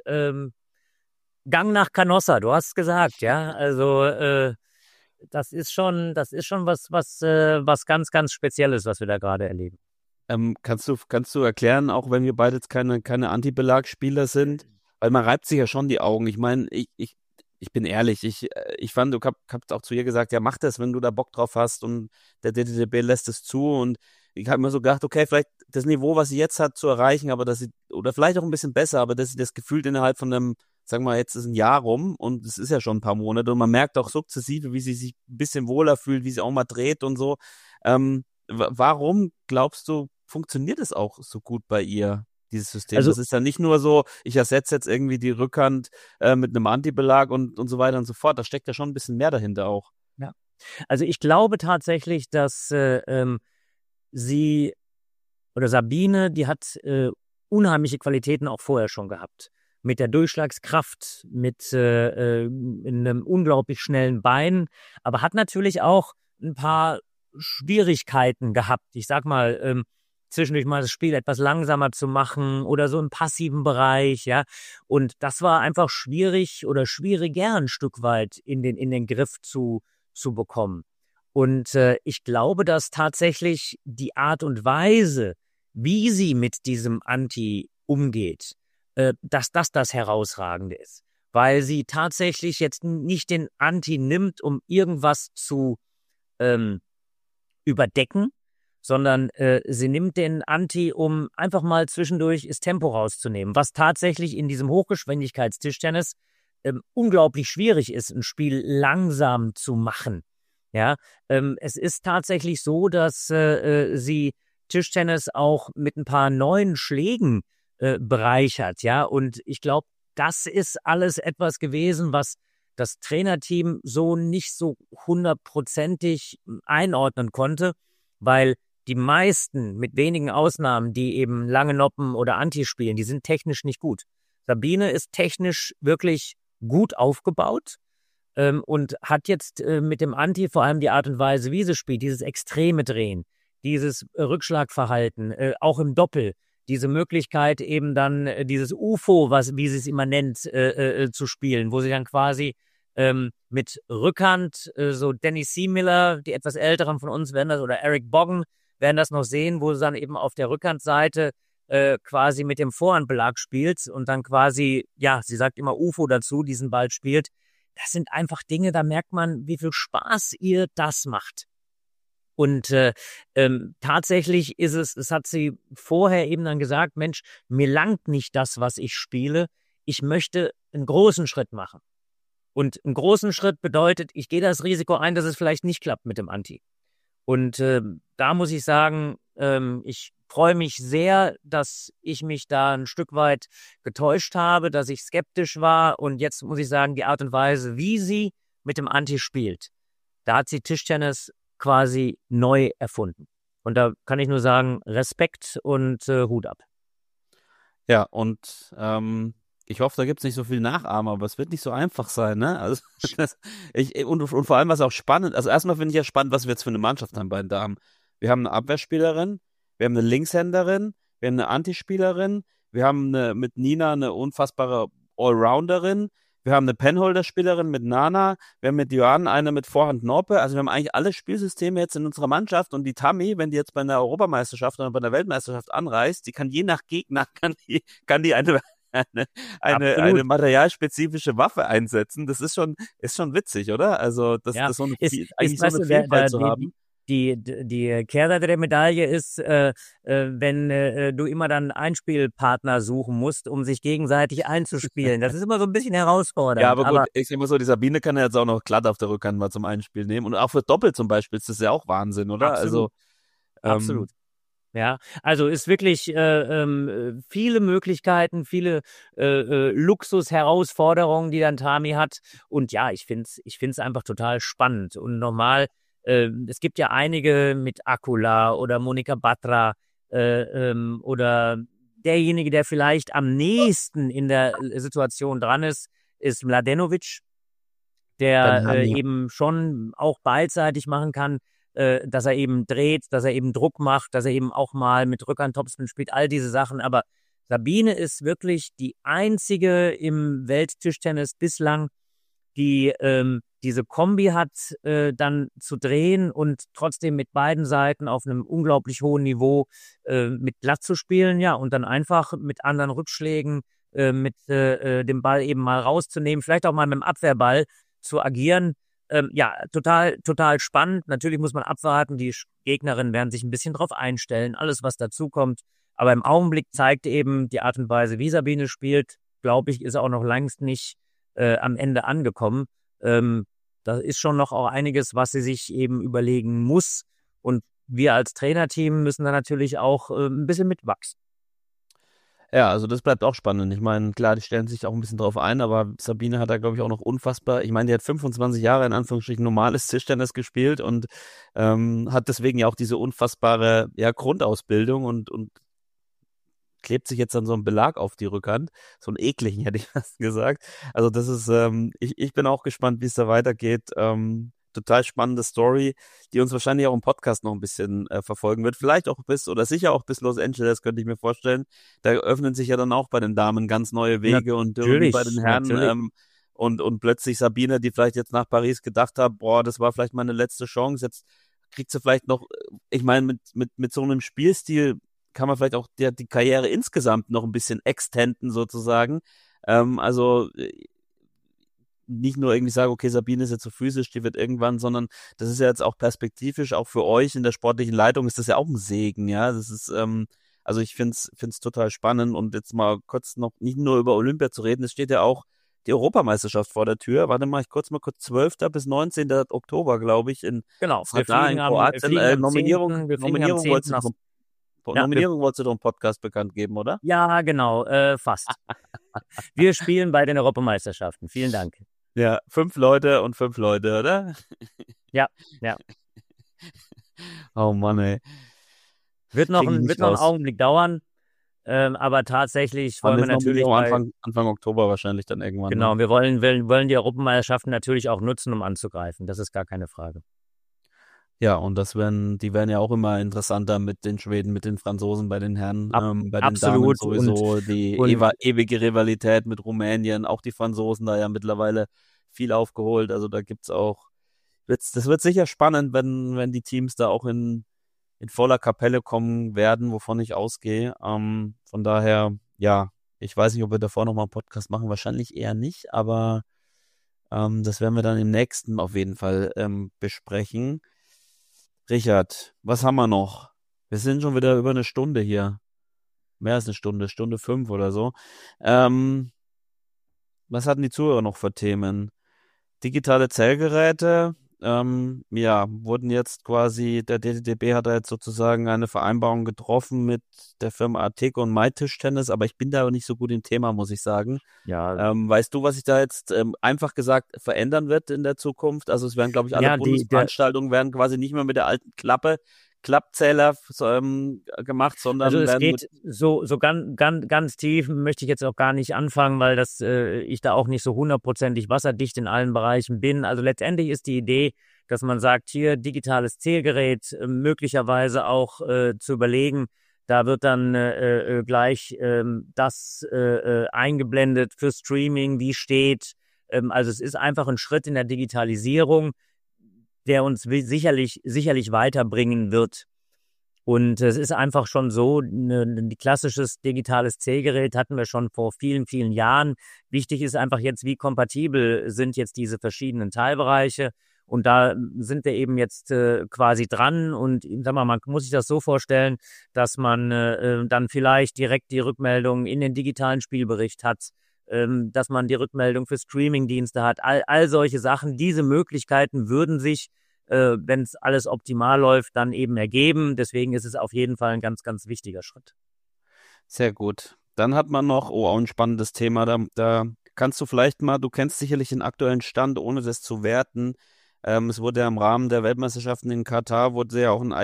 Gang nach Canossa, du hast es gesagt, ja. Also das ist schon was ganz, ganz Spezielles, was wir da gerade erleben. Kannst du erklären, auch wenn wir beide jetzt keine Antibelagspieler sind, weil man reibt sich ja schon die Augen. Ich meine, ich bin ehrlich, ich fand, du hast auch zu ihr gesagt, ja, mach das, wenn du da Bock drauf hast und der DTTB lässt es zu und ich habe mir so gedacht, okay, vielleicht das Niveau, was sie jetzt hat, zu erreichen, aber dass sie, oder vielleicht auch ein bisschen besser, aber dass sie das gefühlt innerhalb von einem, sagen wir mal, jetzt ist ein Jahr rum und es ist ja schon ein paar Monate und man merkt auch sukzessive, wie sie sich ein bisschen wohler fühlt, wie sie auch mal dreht und so. Warum glaubst du, funktioniert es auch so gut bei ihr, dieses System? Also, das ist ja nicht nur so, ich ersetze jetzt irgendwie die Rückhand mit einem Antibelag und so weiter und so fort. Da steckt ja schon ein bisschen mehr dahinter auch. Ja, also ich glaube tatsächlich, dass sie oder Sabine, die hat unheimliche Qualitäten auch vorher schon gehabt. Mit der Durchschlagskraft, mit einem unglaublich schnellen Bein, aber hat natürlich auch ein paar Schwierigkeiten gehabt. Ich sag mal, zwischendurch mal das Spiel etwas langsamer zu machen oder so im passiven Bereich, ja. Und das war einfach schwierig oder schwieriger ein Stück weit in den Griff zu bekommen. Und ich glaube, dass tatsächlich die Art und Weise, wie sie mit diesem Anti umgeht, dass das Herausragende ist. Weil sie tatsächlich jetzt nicht den Anti nimmt, um irgendwas zu überdecken, sondern sie nimmt den Anti, um einfach mal zwischendurch das Tempo rauszunehmen, was tatsächlich in diesem Hochgeschwindigkeitstischtennis unglaublich schwierig ist, ein Spiel langsam zu machen. Ja, es ist tatsächlich so, dass sie Tischtennis auch mit ein paar neuen Schlägen bereichert, ja, und ich glaube, das ist alles etwas gewesen, was das Trainerteam so nicht so hundertprozentig einordnen konnte, weil die meisten, mit wenigen Ausnahmen, die eben lange Noppen oder Anti spielen, die sind technisch nicht gut. Sabine ist technisch wirklich gut aufgebaut und hat jetzt mit dem Anti vor allem die Art und Weise, wie sie spielt, dieses extreme Drehen, dieses Rückschlagverhalten, auch im Doppel, diese Möglichkeit eben dann dieses UFO, wie sie es immer nennt, zu spielen, wo sie dann quasi mit Rückhand, so Danny C. Miller, die etwas Älteren von uns werden das, oder Eric Boggan werden das noch sehen, wo sie dann eben auf der Rückhandseite quasi mit dem Vorhandbelag spielt und dann quasi, ja, sie sagt immer UFO dazu, diesen Ball spielt. Das sind einfach Dinge, da merkt man, wie viel Spaß ihr das macht. Und tatsächlich ist es hat sie vorher eben dann gesagt, Mensch, mir langt nicht das, was ich spiele. Ich möchte einen großen Schritt machen. Und einen großen Schritt bedeutet, ich gehe das Risiko ein, dass es vielleicht nicht klappt mit dem Anti. Und da muss ich sagen, ich freue mich sehr, dass ich mich da ein Stück weit getäuscht habe, dass ich skeptisch war. Und jetzt muss ich sagen, die Art und Weise, wie sie mit dem Anti spielt, da hat sie Tischtennis quasi neu erfunden. Und da kann ich nur sagen, Respekt und Hut ab. Ja, und ich hoffe, da gibt es nicht so viel Nachahmer, aber es wird nicht so einfach sein, ne? Also und vor allem, was auch spannend, also erstmal finde ich ja spannend, was wir jetzt für eine Mannschaft haben bei den Damen. Wir haben eine Abwehrspielerin, wir haben eine Linkshänderin, wir haben eine Antispielerin, wir haben mit Nina eine unfassbare Allrounderin, wir haben eine Penholder-Spielerin mit Nana, wir haben mit Joanne eine mit Vorhand Norpe, also wir haben eigentlich alle Spielsysteme jetzt in unserer Mannschaft und die Tammy, wenn die jetzt bei einer Europameisterschaft oder bei einer Weltmeisterschaft anreist, die kann je nach Gegner, kann die eine materialspezifische Waffe einsetzen. Das ist schon witzig, oder? Also das so eine Vielfalt zu haben. Die Kehrseite der Medaille ist, wenn du immer dann Einspielpartner suchen musst, um sich gegenseitig einzuspielen. Das ist immer so ein bisschen herausfordernd. Ja, aber gut, ich sag mal so, die Sabine kann ja jetzt auch noch glatt auf der Rückhand mal zum Einspiel nehmen. Und auch für Doppel zum Beispiel ist das ja auch Wahnsinn, oder? Absolut. Also, absolut. Ja, also ist wirklich viele Möglichkeiten, viele Luxus-Herausforderungen, die dann Tami hat. Und ja, ich find's einfach total spannend. Und normal, es gibt ja einige mit Akula oder Monika Batra oder derjenige, der vielleicht am nächsten in der Situation dran ist Mladenovic, der eben schon auch beidseitig machen kann, dass er eben dreht, dass er eben Druck macht, dass er eben auch mal mit Rückhand Topspin spielt, all diese Sachen. Aber Sabine ist wirklich die einzige im Welttischtennis bislang, die diese Kombi hat, dann zu drehen und trotzdem mit beiden Seiten auf einem unglaublich hohen Niveau mit glatt zu spielen, ja, und dann einfach mit anderen Rückschlägen mit dem Ball eben mal rauszunehmen, vielleicht auch mal mit dem Abwehrball zu agieren. Ja, total spannend. Natürlich muss man abwarten. Die Gegnerinnen werden sich ein bisschen drauf einstellen, alles, was dazukommt. Aber im Augenblick zeigt eben die Art und Weise, wie Sabine spielt, glaube ich, ist auch noch längst nicht am Ende angekommen. Da ist schon noch auch einiges, was sie sich eben überlegen muss. Und wir als Trainerteam müssen da natürlich auch ein bisschen mitwachsen. Ja, also das bleibt auch spannend. Ich meine, klar, die stellen sich auch ein bisschen drauf ein, aber Sabine hat da, glaube ich, auch noch unfassbar, ich meine, die hat 25 Jahre in Anführungsstrichen normales Tischtennis gespielt und hat deswegen ja auch diese unfassbare Grundausbildung und klebt sich jetzt dann so einen Belag auf die Rückhand. So einen ekligen, hätte ich fast gesagt. Also das ist, ich bin auch gespannt, wie es da weitergeht. total spannende Story, die uns wahrscheinlich auch im Podcast noch ein bisschen verfolgen wird. Vielleicht auch sicher auch bis Los Angeles, könnte ich mir vorstellen. Da öffnen sich ja dann auch bei den Damen ganz neue Wege und wie bei den Herren. Und plötzlich Sabine, die vielleicht jetzt nach Paris gedacht hat, boah, das war vielleicht meine letzte Chance, jetzt kriegt sie vielleicht noch, ich meine, mit so einem Spielstil kann man vielleicht auch die Karriere insgesamt noch ein bisschen extenden sozusagen. Also nicht nur irgendwie sagen, okay, Sabine ist jetzt so physisch, die wird irgendwann, sondern das ist ja jetzt auch perspektivisch, auch für euch in der sportlichen Leitung ist das ja auch ein Segen, ja. Das ist, also ich find's total spannend und jetzt mal kurz noch nicht nur über Olympia zu reden, es steht ja auch die Europameisterschaft vor der Tür. Warte mal, ich kurz 12. bis 19. Oktober, glaube ich, in Zadar in Kroatien. Nominierung wolltest du doch im Podcast bekannt geben, oder? Ja, genau, fast. Wir spielen bei den Europameisterschaften. Vielen Dank. Ja, 5 Leute, oder? Ja. Oh Mann, ey. Wird noch einen Augenblick dauern, aber tatsächlich wollen wir natürlich Anfang Oktober wahrscheinlich dann irgendwann. Genau, wir wollen die Europameisterschaften natürlich auch nutzen, um anzugreifen. Das ist gar keine Frage. Ja, und die werden ja auch immer interessanter mit den Schweden, mit den Franzosen, bei den Herren, bei den Damen sowieso, die ewige Rivalität mit Rumänien, auch die Franzosen da ja mittlerweile viel aufgeholt, also da gibt's auch, das wird sicher spannend, wenn die Teams da auch in voller Kapelle kommen werden, wovon ich ausgehe, von daher, ja, ich weiß nicht, ob wir davor nochmal einen Podcast machen, wahrscheinlich eher nicht, aber das werden wir dann im nächsten auf jeden Fall besprechen. Richard, was haben wir noch? Wir sind schon wieder über eine Stunde hier. Mehr als eine Stunde, Stunde 5 oder so. Was hatten die Zuhörer noch für Themen? Digitale Zählgeräte, wurden jetzt quasi, der DTDB hat da jetzt sozusagen eine Vereinbarung getroffen mit der Firma Arteco und MyTischtennis, aber ich bin da nicht so gut im Thema, muss ich sagen. Ja. Weißt du, was sich da jetzt einfach gesagt verändern wird in der Zukunft? Also es werden, glaube ich, alle Bundesveranstaltungen werden quasi nicht mehr mit der alten Klappzähler gemacht, sondern also es geht so ganz tief, möchte ich jetzt auch gar nicht anfangen, weil ich da auch nicht so 100%ig wasserdicht in allen Bereichen bin. Also letztendlich ist die Idee, dass man sagt, hier digitales Zählgerät, möglicherweise auch zu überlegen, da wird dann gleich das eingeblendet für Streaming, wie steht. Also es ist einfach ein Schritt in der Digitalisierung, der uns sicherlich weiterbringen wird. Und es ist einfach schon so, ein klassisches digitales Zählgerät hatten wir schon vor vielen, vielen Jahren. Wichtig ist einfach jetzt, wie kompatibel sind jetzt diese verschiedenen Teilbereiche. Und da sind wir eben jetzt quasi dran. Und sag mal, man muss sich das so vorstellen, dass man dann vielleicht direkt die Rückmeldung in den digitalen Spielbericht hat, dass man die Rückmeldung für Streamingdienste hat. All solche Sachen, diese Möglichkeiten würden sich, wenn es alles optimal läuft, dann eben ergeben. Deswegen ist es auf jeden Fall ein ganz, ganz wichtiger Schritt. Sehr gut. Dann hat man noch, auch ein spannendes Thema, da kannst du vielleicht mal, du kennst sicherlich den aktuellen Stand, ohne das zu werten. Es wurde ja im Rahmen der Weltmeisterschaften in Katar, wurde ja auch ein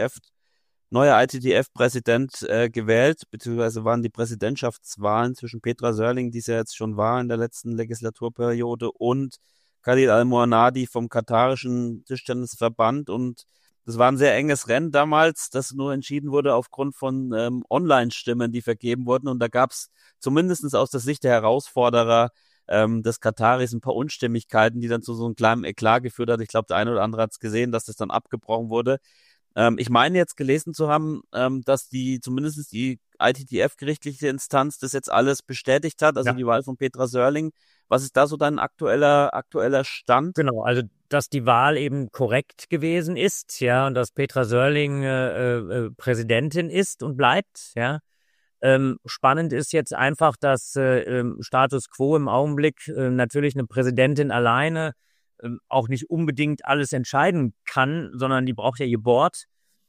neuer ITTF-Präsident gewählt, beziehungsweise waren die Präsidentschaftswahlen zwischen Petra Sörling, die es ja jetzt schon war in der letzten Legislaturperiode, und Khalid Al-Mohanadi vom katarischen Tischtennisverband. Und das war ein sehr enges Rennen damals, das nur entschieden wurde aufgrund von Online-Stimmen, die vergeben wurden. Und da gab es zumindest aus der Sicht der Herausforderer des Kataris ein paar Unstimmigkeiten, die dann zu so einem kleinen Eklat geführt hat. Ich glaube, der eine oder andere hat es gesehen, dass das dann abgebrochen wurde. Ich meine jetzt gelesen zu haben, dass zumindest die ITTF-gerichtliche Instanz das jetzt alles bestätigt hat, also die Wahl von Petra Sörling. Was ist da so dein aktueller Stand? Genau, also dass die Wahl eben korrekt gewesen ist, ja, und dass Petra Sörling Präsidentin ist und bleibt, ja. Spannend ist jetzt einfach, dass Status quo im Augenblick natürlich eine Präsidentin alleine auch nicht unbedingt alles entscheiden kann, sondern die braucht ja ihr Board.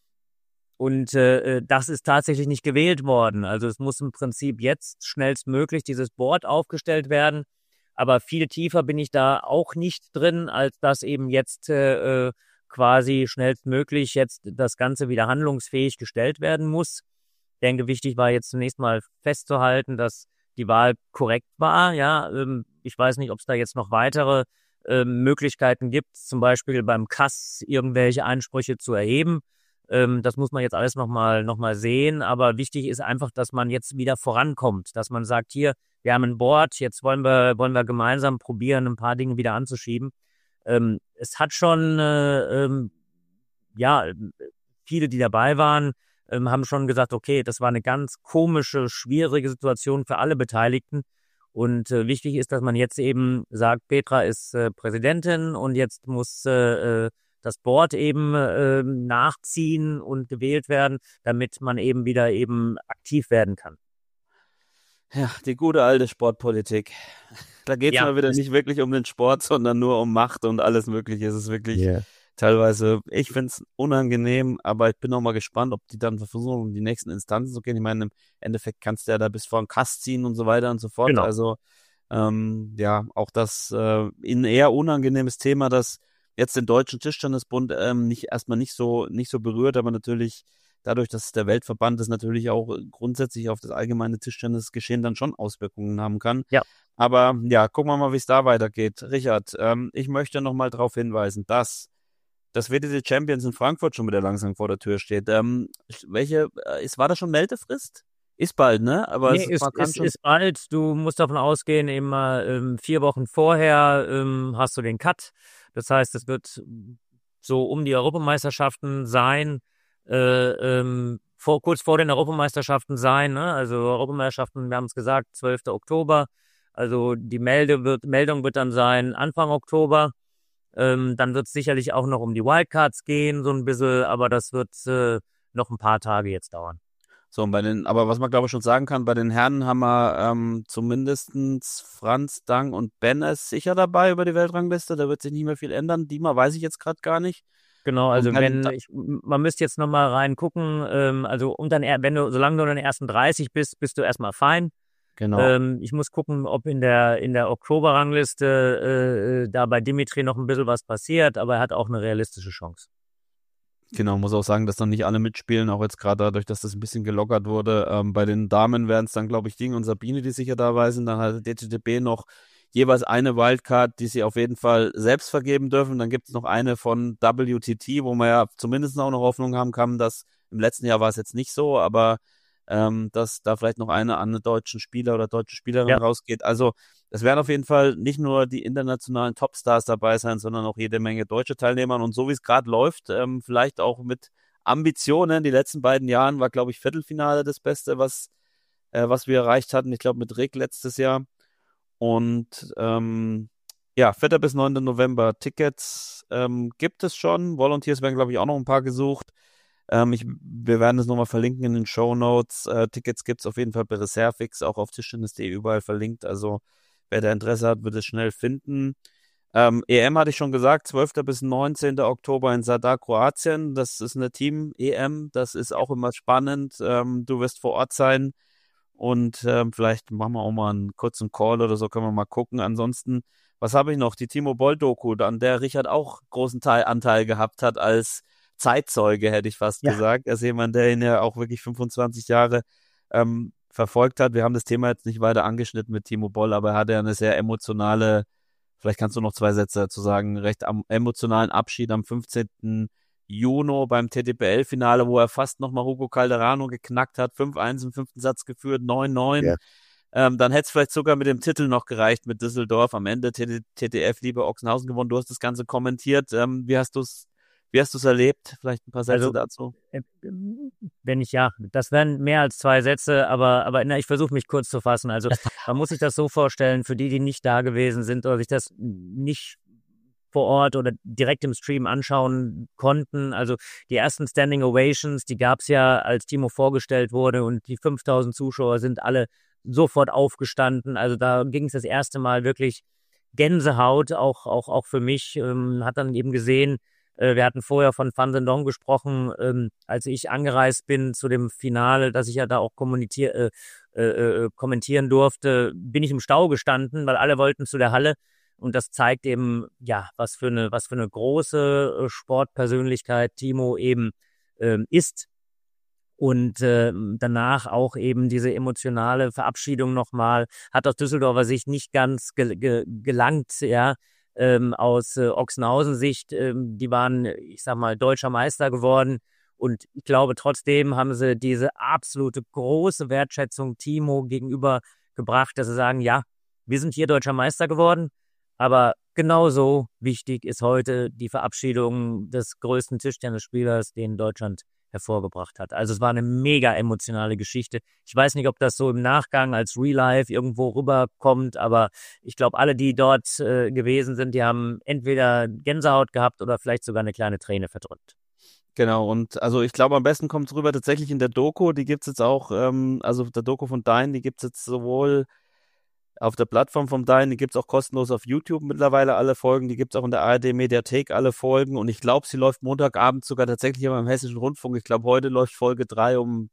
Und das ist tatsächlich nicht gewählt worden. Also es muss im Prinzip jetzt schnellstmöglich dieses Board aufgestellt werden. Aber viel tiefer bin ich da auch nicht drin, als dass eben jetzt quasi schnellstmöglich jetzt das Ganze wieder handlungsfähig gestellt werden muss. Ich denke, wichtig war jetzt zunächst mal festzuhalten, dass die Wahl korrekt war. Ja, ich weiß nicht, ob es da jetzt noch weitere Möglichkeiten gibt, zum Beispiel beim KAS irgendwelche Einsprüche zu erheben. Das muss man jetzt alles noch mal sehen, aber wichtig ist einfach, dass man jetzt wieder vorankommt, dass man sagt, hier, wir haben ein Board, jetzt wollen wir gemeinsam probieren, ein paar Dinge wieder anzuschieben. Es hat schon, viele, die dabei waren, haben schon gesagt, okay, das war eine ganz komische, schwierige Situation für alle Beteiligten. Und wichtig ist, dass man jetzt eben sagt, Petra ist Präsidentin und jetzt muss das Board eben nachziehen und gewählt werden, damit man eben wieder eben aktiv werden kann. Ja, die gute alte Sportpolitik. Da geht's mal wieder nicht wirklich um den Sport, sondern nur um Macht und alles Mögliche. Es ist wirklich teilweise, ich find's unangenehm, aber ich bin auch mal gespannt, ob die dann versuchen, um die nächsten Instanzen zu gehen. Ich meine, im Endeffekt kannst du ja da bis vor den Kass ziehen und so weiter und so fort. Genau. Also auch das ein eher unangenehmes Thema, das jetzt den Deutschen Tischtennisbund nicht so berührt, aber natürlich dadurch, dass es der Weltverband ist, natürlich auch grundsätzlich auf das allgemeine Tischtennisgeschehen dann schon Auswirkungen haben kann. Ja. Aber ja, gucken wir mal, wie es da weitergeht. Richard, ich möchte noch mal darauf hinweisen, dass das WTT Champions in Frankfurt schon wieder langsam vor der Tür steht. War das schon Meldefrist? Ist bald, ne? Aber nee, ist bald. Du musst davon ausgehen, immer 4 Wochen vorher hast du den Cut. Das heißt, es wird so um die Europameisterschaften sein, kurz vor den Europameisterschaften sein, ne? Also Europameisterschaften, wir haben es gesagt, 12. Oktober. Also die Meldung wird dann sein Anfang Oktober. Dann wird es sicherlich auch noch um die Wildcards gehen, so ein bisschen, aber das wird noch ein paar Tage jetzt dauern. So, aber was man glaube ich schon sagen kann, bei den Herren haben wir zumindestens Franz, Dang und Ben ist sicher dabei über die Weltrangliste. Da wird sich nicht mehr viel ändern. Dima weiß ich jetzt gerade gar nicht. Genau, also man müsste jetzt nochmal reingucken, solange du in den ersten 30 bist, bist du erstmal fein. Genau. Ich muss gucken, ob in der Oktoberrangliste da bei Dimitri noch ein bisschen was passiert, aber er hat auch eine realistische Chance. Genau, muss auch sagen, dass dann nicht alle mitspielen, auch jetzt gerade dadurch, dass das ein bisschen gelockert wurde. Bei den Damen wären es dann, glaube ich, Ding und Sabine, die sicher dabei sind. Dann hat der DTB noch jeweils eine Wildcard, die sie auf jeden Fall selbst vergeben dürfen. Dann gibt es noch eine von WTT, wo man ja zumindest auch noch Hoffnung haben kann, dass im letzten Jahr war es jetzt nicht so, aber dass da vielleicht noch eine an einen deutschen Spieler oder deutsche Spielerin rausgeht. Also es werden auf jeden Fall nicht nur die internationalen Topstars dabei sein, sondern auch jede Menge deutsche Teilnehmer. Und so wie es gerade läuft, vielleicht auch mit Ambitionen. Die letzten beiden Jahren war, glaube ich, Viertelfinale das Beste, was wir erreicht hatten. Ich glaube mit Rick letztes Jahr. Und 4. bis 9. November. Tickets gibt es schon. Volunteers werden, glaube ich, auch noch ein paar gesucht. Wir werden es nochmal verlinken in den Shownotes. Tickets gibt es auf jeden Fall bei Reservix, auch auf Tischtennis.de überall verlinkt. Also wer da Interesse hat, wird es schnell finden. EM hatte ich schon gesagt, 12. bis 19. Oktober in Zadar, Kroatien. Das ist eine Team-EM. Das ist auch immer spannend. Du wirst vor Ort sein. Und vielleicht machen wir auch mal einen kurzen Call oder so, können wir mal gucken. Ansonsten, was habe ich noch? Die Timo Boll-Doku, an der Richard auch großen Anteil gehabt hat als Zeitzeuge, hätte ich fast gesagt. Er ist jemand, der ihn ja auch wirklich 25 Jahre verfolgt hat. Wir haben das Thema jetzt nicht weiter angeschnitten mit Timo Boll, aber er hatte ja eine sehr emotionale, vielleicht kannst du noch 2 Sätze dazu sagen, recht emotionalen Abschied am 15. Juni beim TTPL-Finale, wo er fast nochmal Hugo Calderano geknackt hat, 5-1 im 5. Satz geführt, 9-9. Ja. Dann hätte es vielleicht sogar mit dem Titel noch gereicht mit Düsseldorf. Am Ende TTF Liebe Ochsenhausen gewonnen. Du hast das Ganze kommentiert. Wie hast du es erlebt? Vielleicht ein paar Sätze dazu. Das wären mehr als 2 Sätze, aber ich versuche mich kurz zu fassen. Also man muss sich das so vorstellen, für die nicht da gewesen sind oder sich das nicht vor Ort oder direkt im Stream anschauen konnten. Also die ersten Standing Ovations, die gab es ja, als Timo vorgestellt wurde und die 5000 Zuschauer sind alle sofort aufgestanden. Also da ging es das erste Mal wirklich Gänsehaut, auch für mich. Hat dann eben gesehen, wir hatten vorher von Van den Dong gesprochen, als ich angereist bin zu dem Finale, dass ich ja da auch kommentieren durfte, bin ich im Stau gestanden, weil alle wollten zu der Halle. Und das zeigt eben, ja, was für eine große Sportpersönlichkeit Timo eben ist. Und danach auch eben diese emotionale Verabschiedung nochmal, hat aus Düsseldorfer Sicht nicht ganz gelangt, ja. aus Ochsenhausen-Sicht, die waren, ich sag mal, deutscher Meister geworden. Und ich glaube, trotzdem haben sie diese absolute große Wertschätzung Timo gegenüber gebracht, dass sie sagen, ja, wir sind hier deutscher Meister geworden, aber genauso wichtig ist heute die Verabschiedung des größten Tischtennisspielers, den Deutschland hervorgebracht hat. Also es war eine mega emotionale Geschichte. Ich weiß nicht, ob das so im Nachgang als Real Life irgendwo rüberkommt, aber ich glaube, alle, die dort gewesen sind, die haben entweder Gänsehaut gehabt oder vielleicht sogar eine kleine Träne verdrückt. Genau, und also ich glaube, am besten kommt es rüber tatsächlich in der Doku, die gibt's jetzt auch, also der Doku von Dine, die gibt's jetzt sowohl auf der Plattform vom Dine, die gibt's auch kostenlos auf YouTube mittlerweile alle Folgen, die gibt's auch in der ARD-Mediathek alle Folgen und ich glaube, sie läuft Montagabend sogar tatsächlich immer im Hessischen Rundfunk. Ich glaube, heute läuft Folge 3 um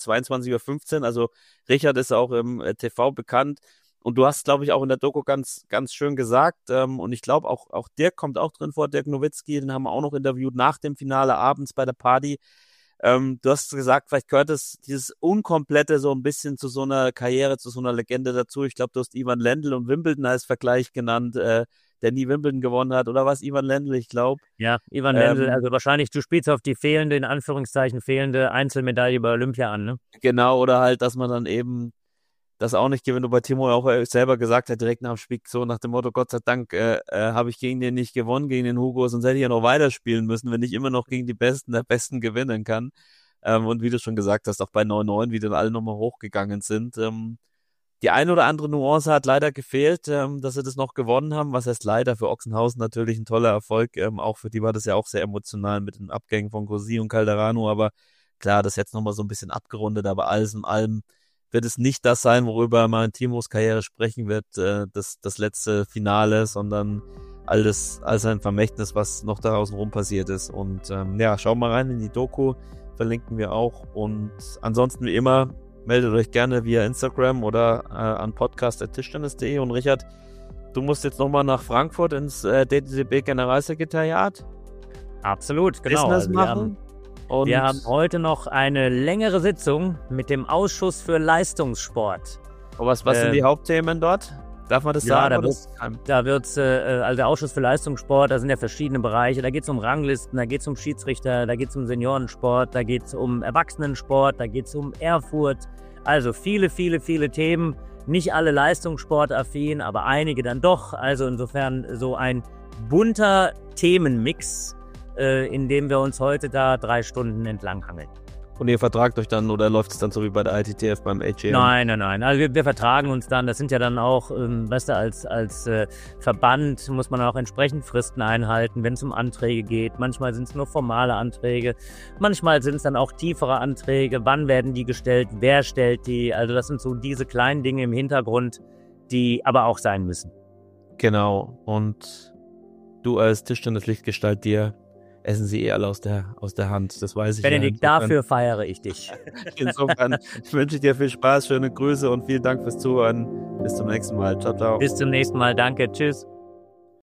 22:15 Uhr, also Richard ist auch im TV bekannt und du hast, glaube ich, auch in der Doku ganz, ganz schön gesagt und ich glaube, auch Dirk kommt auch drin vor, Dirk Nowitzki, den haben wir auch noch interviewt nach dem Finale abends bei der Party. Du hast gesagt, vielleicht gehört dieses Unkomplette so ein bisschen zu so einer Karriere, zu so einer Legende dazu. Ich glaube, du hast Ivan Lendl und Wimbledon als Vergleich genannt, der nie Wimbledon gewonnen hat. Oder was, Ivan Lendl, ich glaube? Ja, Ivan Lendl, also wahrscheinlich, du spielst auf die fehlende, in Anführungszeichen fehlende Einzelmedaille bei Olympia an, ne? Genau, oder halt, dass man dann eben das auch nicht gewinnt. Und bei Timo auch selber gesagt hat, direkt nach dem Spiel, so nach dem Motto, Gott sei Dank habe ich gegen den nicht gewonnen, gegen den Hugo, sonst hätte ich ja noch weiterspielen müssen, wenn ich immer noch gegen die Besten der Besten gewinnen kann. Und wie du schon gesagt hast, auch bei 9-9, wie dann alle nochmal hochgegangen sind. Die eine oder andere Nuance hat leider gefehlt, dass sie das noch gewonnen haben. Was heißt leider? Für Ochsenhausen natürlich ein toller Erfolg. Auch für die war das ja auch sehr emotional mit den Abgängen von Cosi und Calderano. Aber klar, das jetzt nochmal so ein bisschen abgerundet. Aber alles in allem wird es nicht das sein, worüber man in Timos Karriere sprechen wird, das letzte Finale, sondern all sein Vermächtnis, was noch da außen rum passiert ist. Und ja, schaut mal rein in die Doku, verlinken wir auch. Und ansonsten wie immer, meldet euch gerne via Instagram oder an podcast@tischtennis.de. Und Richard, du musst jetzt nochmal nach Frankfurt ins DTCB Generalsekretariat. Absolut, genau. Business machen. Wir haben heute noch eine längere Sitzung mit dem Ausschuss für Leistungssport. Oh, was sind die Hauptthemen dort? Darf man das sagen? Da wird's, also der Ausschuss für Leistungssport, da sind ja verschiedene Bereiche. Da geht es um Ranglisten, da geht es um Schiedsrichter, da geht es um Seniorensport, da geht es um Erwachsenensport, da geht es um Erfurt. Also viele, viele, viele Themen. Nicht alle leistungssportaffin, aber einige dann doch. Also insofern so ein bunter Themenmix, in dem wir uns heute da 3 Stunden entlanghangeln. Und ihr vertragt euch dann oder läuft es dann so wie bei der ITTF beim AGM? Nein. Also wir vertragen uns dann. Das sind ja dann auch, weißt du, als Verband muss man auch entsprechend Fristen einhalten, wenn es um Anträge geht. Manchmal sind es nur formale Anträge. Manchmal sind es dann auch tiefere Anträge. Wann werden die gestellt? Wer stellt die? Also das sind so diese kleinen Dinge im Hintergrund, die aber auch sein müssen. Genau. Und du als Tischtennis-Lichtgestalt, dir essen sie alle aus der Hand, das weiß ich. Benedikt, dafür feiere ich dich. Insofern wünsche ich dir viel Spaß, schöne Grüße und vielen Dank fürs Zuhören. Bis zum nächsten Mal. Ciao, ciao. Bis zum nächsten Mal. Danke. Tschüss.